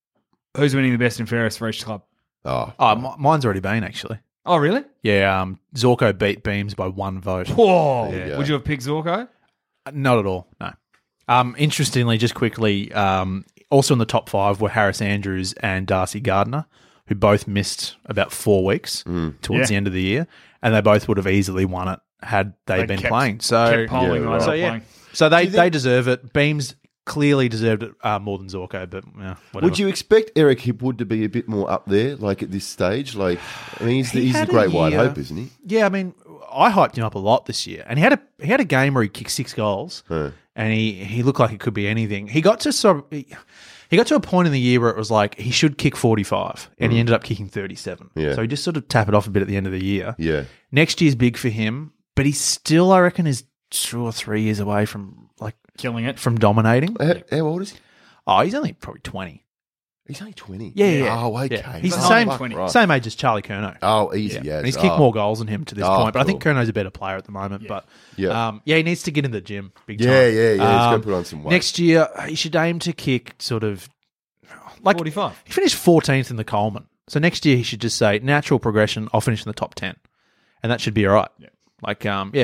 Who's winning the best and fairest for each club? Oh, Mine's already been, actually. Oh, really? Yeah, Zorko beat Beams by 1 vote. Whoa. There you go. Would you have picked Zorko? Not at all, no. Interestingly, just quickly, also in the top 5 were Harris Andrews and Darcy Gardner, who both missed about 4 weeks towards the end of the year, and they both would have easily won it had they been playing. So, kept polling while they were playing. So they deserve it. Beams clearly deserved it more than Zorko, but whatever. would you expect Eric Hipwood to be a bit more up there, like at this stage? Like, I mean, he's the great white hope, isn't he? Yeah, I mean, I hyped him up a lot this year, and he had a game where he kicked 6 goals, and he looked like it could be anything. He got to he got to a point in the year where it was like he should kick 45, and he ended up kicking 37. Yeah. So he just sort of tap it off a bit at the end of the year. Yeah. Next year's big for him, but he still, I reckon, is 2 or 3 years away from Killing it. from dominating. How old is he? Oh, he's only probably 20. He's only 20. Yeah. Oh, okay. Yeah. He's the Oh, same, fuck, right. same age as Charlie Curnow. Oh, easy, yeah. And he's kicked more goals than him to this point, but I think cool. Curno's a better player at the moment. But Yeah. he needs to get in the gym big time. Yeah. He's got to put on some weight. Next year, he should aim to kick sort of like 45. He finished 14th in the Coleman, so next year he should just say natural progression. I'll finish in the top 10, and that should be all right. Yeah. Like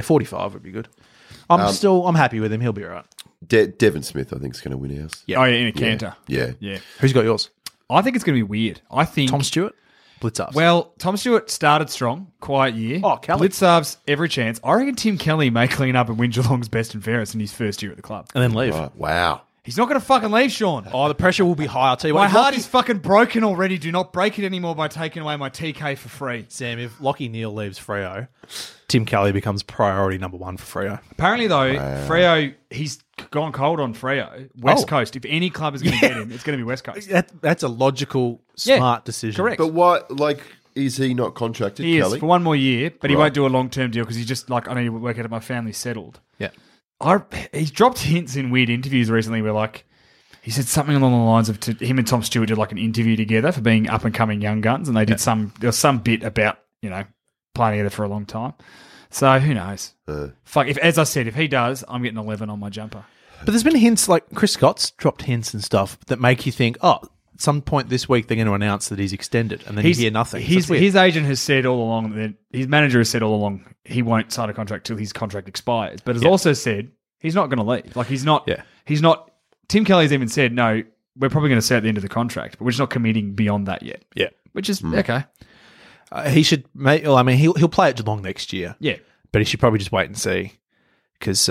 45 would be good. I'm happy with him. He'll be all right. Devon Smith, I think, is going to win ours. Yeah. Oh, yeah, in a canter. Yeah. Yeah. Who's got yours? I think it's going to be weird. I think Tom Stewart, Blitzarves. Well, Tom Stewart started strong, quiet year. Oh, Kelly. Blitzarves, every chance. I reckon Tim Kelly may clean up and win Geelong's best and fairest in his first year at the club. and then leave. Right. Wow. He's not going to fucking leave, Sean. Oh, the pressure will be high. I'll tell you what. My if heart Lockie- is fucking broken already. Do not break it anymore by taking away my TK for free. Sam, if Lockie Neal leaves Freo, Tim Kelly becomes priority number 1 for Freo. Apparently, though, Freo, he's gone cold on Freo. West Coast. If any club is going to get him, it's going to be West Coast. That's a logical, Yeah, smart decision. correct. But what, like, is he not contracted, He Kelly? is for 1 more year, but he Right. won't do a long-term deal because he's just like, I know you work out at my family's settled. Yeah. He's dropped hints in weird interviews recently where, like, he said something along the lines of him and Tom Stewart did like an interview together for being up and coming young guns, and they did there was some bit about playing together for a long time. So who knows? Fuck. As I said, if he does, I'm getting 11 on my jumper. But there's been hints, like Chris Scott's dropped hints and stuff that make you think, at some point this week they're going to announce that he's extended, and then you hear nothing. His agent has said all along that his manager has said all along he won't sign a contract till his contract expires, but has also said he's not going to leave. Like he's not. Yeah. He's not. Tim Kelly's even said no. We're probably going to say at the end of the contract, but we're just not committing beyond that yet. Yeah. Which is okay. He should make. Well, I mean, he'll play at Geelong next year. Yeah. But he should probably just wait and see, because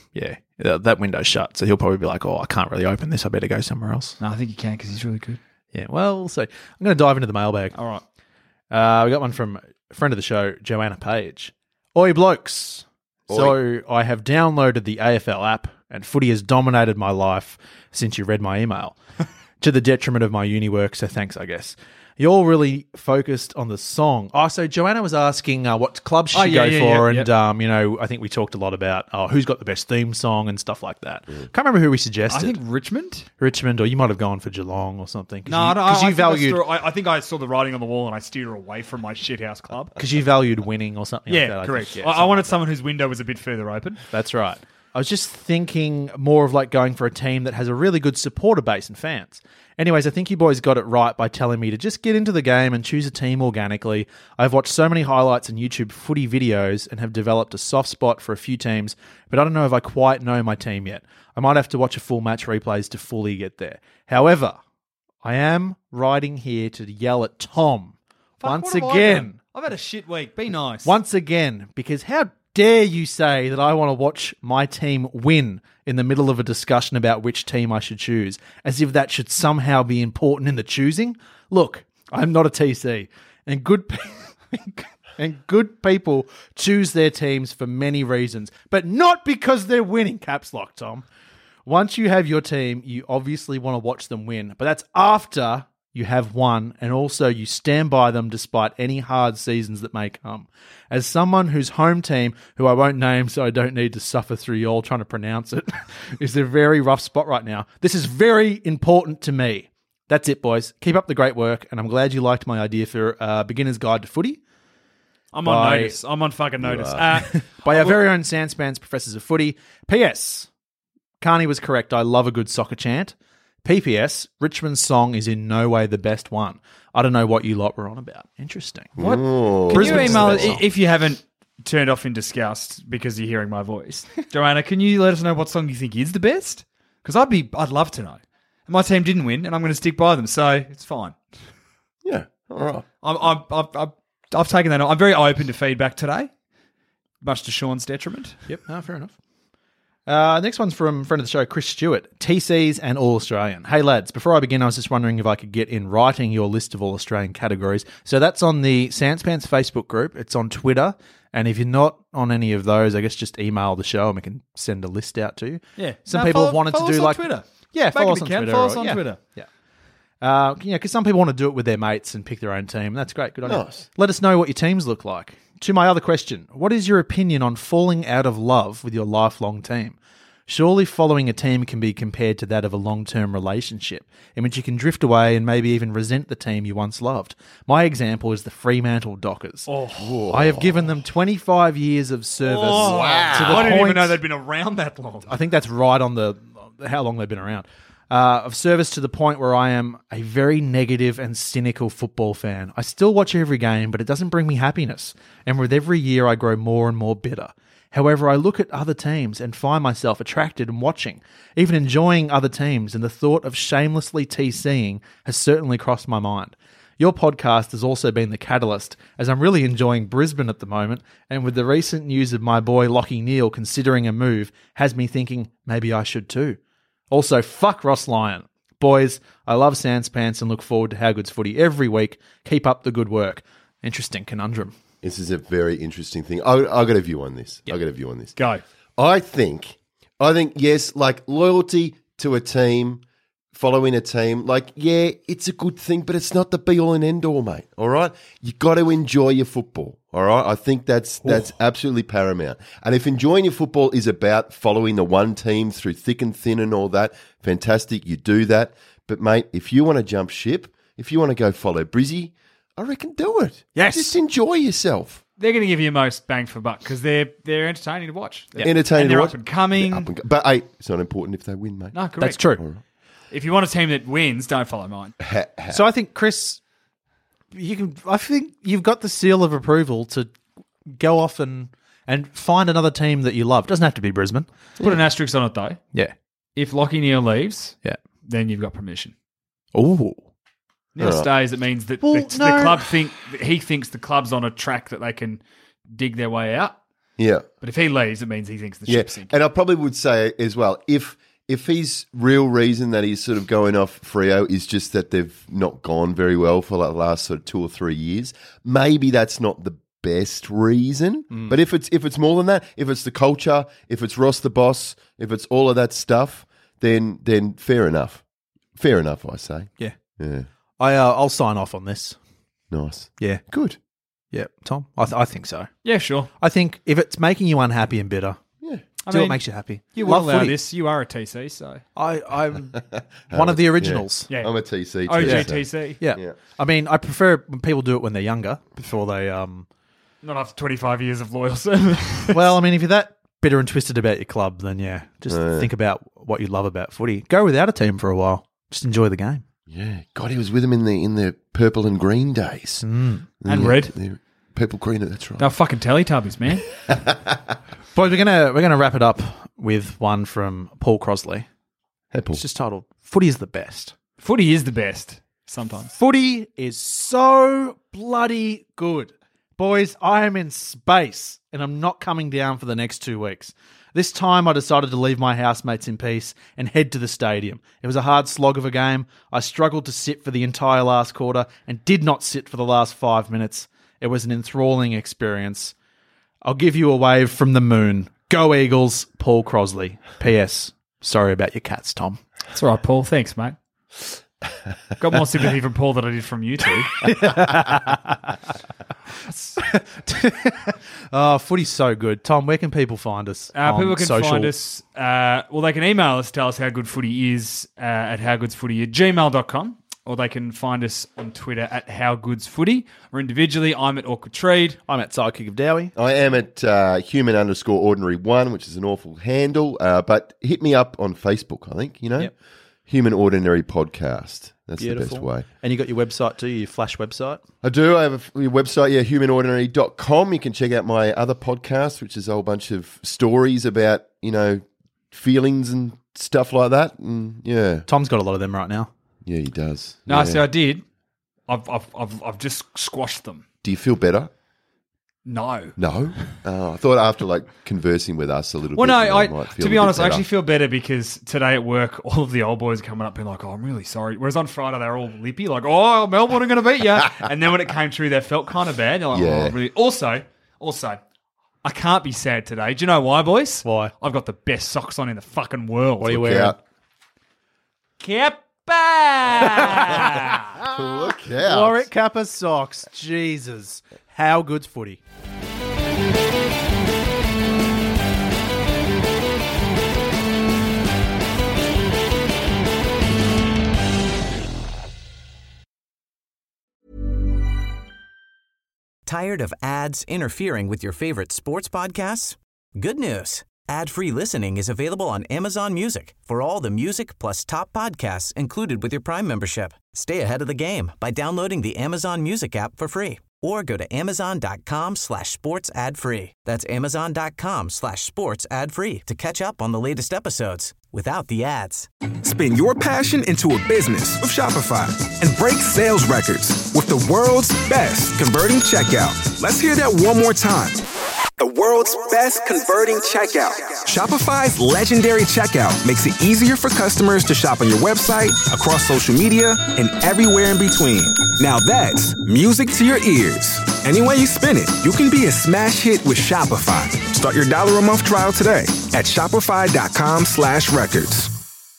that window's shut. So he'll probably be like, I can't really open this. I better go somewhere else. No, I think he can because he's really good. Yeah. Well, we'll see. I'm going to dive into the mailbag. All right. We got one from a friend of the show, Joanna Page. Oi, blokes. So I have downloaded the AFL app, and footy has dominated my life since you read my email, to the detriment of my uni work, so thanks, I guess. You're all really focused on the song. Oh, so Joanna was asking what clubs she go for, and I think we talked a lot about who's got the best theme song and stuff like that. Can't remember who we suggested. I think Richmond. Or you might have gone for Geelong or something. No, because you valued I think I saw the writing on the wall and I steered her away from my shithouse club. because you valued winning or something. Yeah, like that, correct. I think. Yeah, I wanted someone whose window was a bit further open. That's right. I was just thinking more of like going for a team that has a really good supporter base and fans. Anyways, I think you boys got it right by telling me to just get into the game and choose a team organically. I've watched so many highlights and YouTube footy videos and have developed a soft spot for a few teams, but I don't know if I quite know my team yet. I might have to watch a full match replays to fully get there. However, I am writing here to yell at Tom once again. I've had a shit week. Be nice. Once again, because how dare you say that I want to watch my team win in the middle of a discussion about which team I should choose, as if that should somehow be important in the choosing? Look, I'm not a TC. And good people choose their teams for many reasons, but not because they're winning. Caps lock, Tom. Once you have your team, you obviously want to watch them win, but that's after you have won, and also you stand by them despite any hard seasons that may come. As someone whose home team, who I won't name so I don't need to suffer through you all trying to pronounce it, is a very rough spot right now, this is very important to me. That's it, boys. Keep up the great work, and I'm glad you liked my idea for a beginner's guide to footy. I'm on notice. I'm on fucking notice. By our very own Sanspans Professors of Footy. P.S. Carney was correct. I love a good soccer chant. P.P.S. Richmond's song is in no way the best one. I don't know what you lot were on about. Interesting. What? Can Brisbane's you email the best song. if you haven't turned off in disgust because you're hearing my voice? Joanna, can you let us know what song you think is the best? Because I'd love to know. My team didn't win, and I'm going to stick by them, so it's fine. Yeah, all right. I've taken that on. I'm very open to feedback today, much to Sean's detriment. Yep, no, fair enough. Next one's from friend of the show, Chris Stewart. TCs and All-Australian. Hey, lads, before I begin, I was just wondering if I could get in writing your list of All-Australian categories. So that's on the Sanspants Facebook group. It's on Twitter. And if you're not on any of those, I guess just email the show and we can send a list out to you. Yeah. Some people have wanted to do like Twitter. Yeah, follow us on account, Twitter. follow us on Twitter. Yeah. Because some people want to do it with their mates and pick their own team. That's great. Good on you. Nice. Let us know what your teams look like. To my other question, what is your opinion on falling out of love with your lifelong team? Surely following a team can be compared to that of a long-term relationship, in which you can drift away and maybe even resent the team you once loved. My example is the Fremantle Dockers. I have given them 25 years of service. Wow. To the I didn't even point- know they'd been around that long. I think that's right on the how long they've been around. Of service to the point where I am a very negative and cynical football fan. I still watch every game, but it doesn't bring me happiness. And with every year, I grow more and more bitter. However, I look at other teams and find myself attracted and watching, even enjoying other teams, and the thought of shamelessly TCing has certainly crossed my mind. Your podcast has also been the catalyst, as I'm really enjoying Brisbane at the moment, and with the recent news of my boy Lachie Neale considering a move, has me thinking maybe I should too. Also, fuck Ross Lyon. Boys, I love Sanspants and look forward to How Good's Footy every week. Keep up the good work. Interesting conundrum. This is a very interesting thing. I got a view on this. I got a view on this. Go. I think, yes, like loyalty to a team, following a team, like, yeah, it's a good thing, but it's not the be-all and end-all, mate, all right? You got to enjoy your football, all right? I think that's absolutely paramount. And if enjoying your football is about following the one team through thick and thin and all that, fantastic, you do that. But, mate, if you want to jump ship, if you want to go follow Brizzy, I reckon do it. Yes. Just enjoy yourself. They're going to give you most bang for buck because they're entertaining to watch. Entertaining and they're to up watch. and coming. They're up and but, hey, it's not important if they win, mate. No, correct. That's true. If you want a team that wins, don't follow mine. So I think, Chris, I think you've got the seal of approval to go off and find another team that you love. Doesn't have to be Brisbane. Put an asterisk on it though. Yeah. If Lachie Neale leaves, Yeah. then you've got permission. Oh. Neale stays, it means that Well, the no. club he thinks the club's on a track that they can dig their way out. Yeah. But if he leaves, it means he thinks the Yeah. ship's sinking. And I probably would say as well, if his real reason that he's sort of going off Freo is just that they've not gone very well for like the last sort of 2 or 3 years, maybe that's not the best reason. But if it's more than that, if it's the culture, if it's Ross the boss, if it's all of that stuff, then fair enough. Fair enough, I say. Yeah. Yeah. I'll sign off on this. Nice. Yeah. Good. Yeah, Tom? I think so. Yeah, sure. I think if it's making you unhappy and bitter, Yeah. I do mean, what makes you happy. You Love will allow footy. this. You are a TC, so I'm one of the originals. yeah. I'm a TC too. OG so- TC. Yeah. Yeah. I mean, I prefer when people do it when they're younger, before they... Not after 25 years of loyal service. Well, I mean, if you're that bitter and twisted about your club, then yeah, just think about what you love about footy. Go without a team for a while. Just enjoy the game. Yeah. God, he was with him in the purple and green days. And red. The purple green, that's right. They're fucking Teletubbies, man. Boys, we're gonna wrap it up with one from Paul Crosley. Hey, Paul. It's just titled "Footy is the best." Footy is the best sometimes. Footy is so bloody good. Boys, I am in space and I'm not coming down for the next 2 weeks. This time I decided to leave my housemates in peace and head to the stadium. It was a hard slog of a game. I struggled to sit for the entire last quarter and did not sit for the last 5 minutes. It was an enthralling experience. I'll give you a wave from the moon. Go Eagles, Paul Crosley. P.S. Sorry about your cats, Tom. That's all right, Paul. Thanks, mate. Got more sympathy from Paul than I did from you two. Oh, footy's so good. Tom, where can people find us? People can social? find us. Well, they can email us, tell us how good footy is at howgoodsfooty@gmail.com, or they can find us on Twitter at howgoodsfooty, or individually, I'm at Awkward Trade. I'm at Sidekick of Dowie. I am at human_ordinary1, which is an awful handle, but hit me up on Facebook, I think, Yep. Human Ordinary Podcast. That's Beautiful. the best way. And you got your website too, your Flash website? I do. I have a website, humanordinary.com. You can check out my other podcast, which is a whole bunch of stories about, feelings and stuff like that. And yeah. Tom's got a lot of them right now. Yeah, he does. No, yeah. see, I did. I've just squashed them. Do you feel better? No. No? I thought after conversing with us a little Well, bit. no, you might feel to be a bit honest, I better. actually feel better because today at work, all of the old boys are coming up being like, oh, I'm really sorry. Whereas on Friday, they were all lippy, like, oh, Melbourne are going to beat you. And then when it came through, they felt kind of bad. They're like, Yeah. oh, really? Also, I can't be sad today. Do you know why, boys? Why? I've got the best socks on in the fucking world. What are you Look wearing? out. Kappa! Look out. Warwick Kappa socks. Jesus. How good's footy? Tired of ads interfering with your favorite sports podcasts? Good news. Ad-free listening is available on Amazon Music for all the music plus top podcasts included with your Prime membership. Stay ahead of the game by downloading the Amazon Music app for free or go to amazon.com/sports ad free. That's amazon.com/sports ad free to catch up on the latest episodes without the ads. Spin your passion into a business with Shopify and break sales records with the world's best converting checkout. Let's hear that one more time. The world's best converting checkout. Shopify's legendary checkout makes it easier for customers to shop on your website, across social media, and everywhere in between. Now that's music to your ears. Any way you spin it, you can be a smash hit with Shopify. Start your $1 a month trial today at shopify.com/records.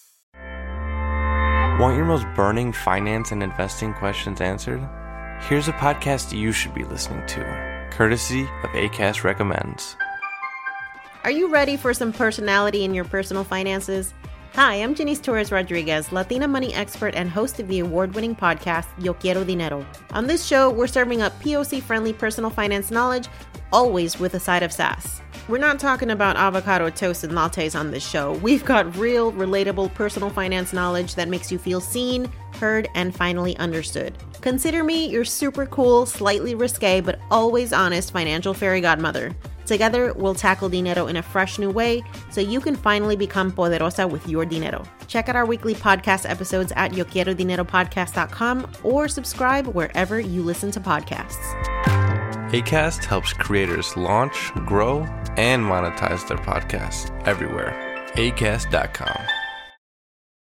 Want your most burning finance and investing questions answered? Here's a podcast you should be listening to, courtesy of Acast Recommends. Are you ready for some personality in your personal finances? Hi, I'm Janice Torres Rodriguez, Latina money expert and host of the award-winning podcast, Yo Quiero Dinero. On this show, we're serving up POC-friendly personal finance knowledge, always with a side of sass. We're not talking about avocado toast and lattes on this show. We've got real, relatable personal finance knowledge that makes you feel seen, heard, and finally understood. Consider me your super cool, slightly risque, but always honest financial fairy godmother. Together, we'll tackle dinero in a fresh new way so you can finally become poderosa with your dinero. Check out our weekly podcast episodes at YoQuieroDineroPodcast.com or subscribe wherever you listen to podcasts. Acast helps creators launch, grow, and monetize their podcasts everywhere. Acast.com.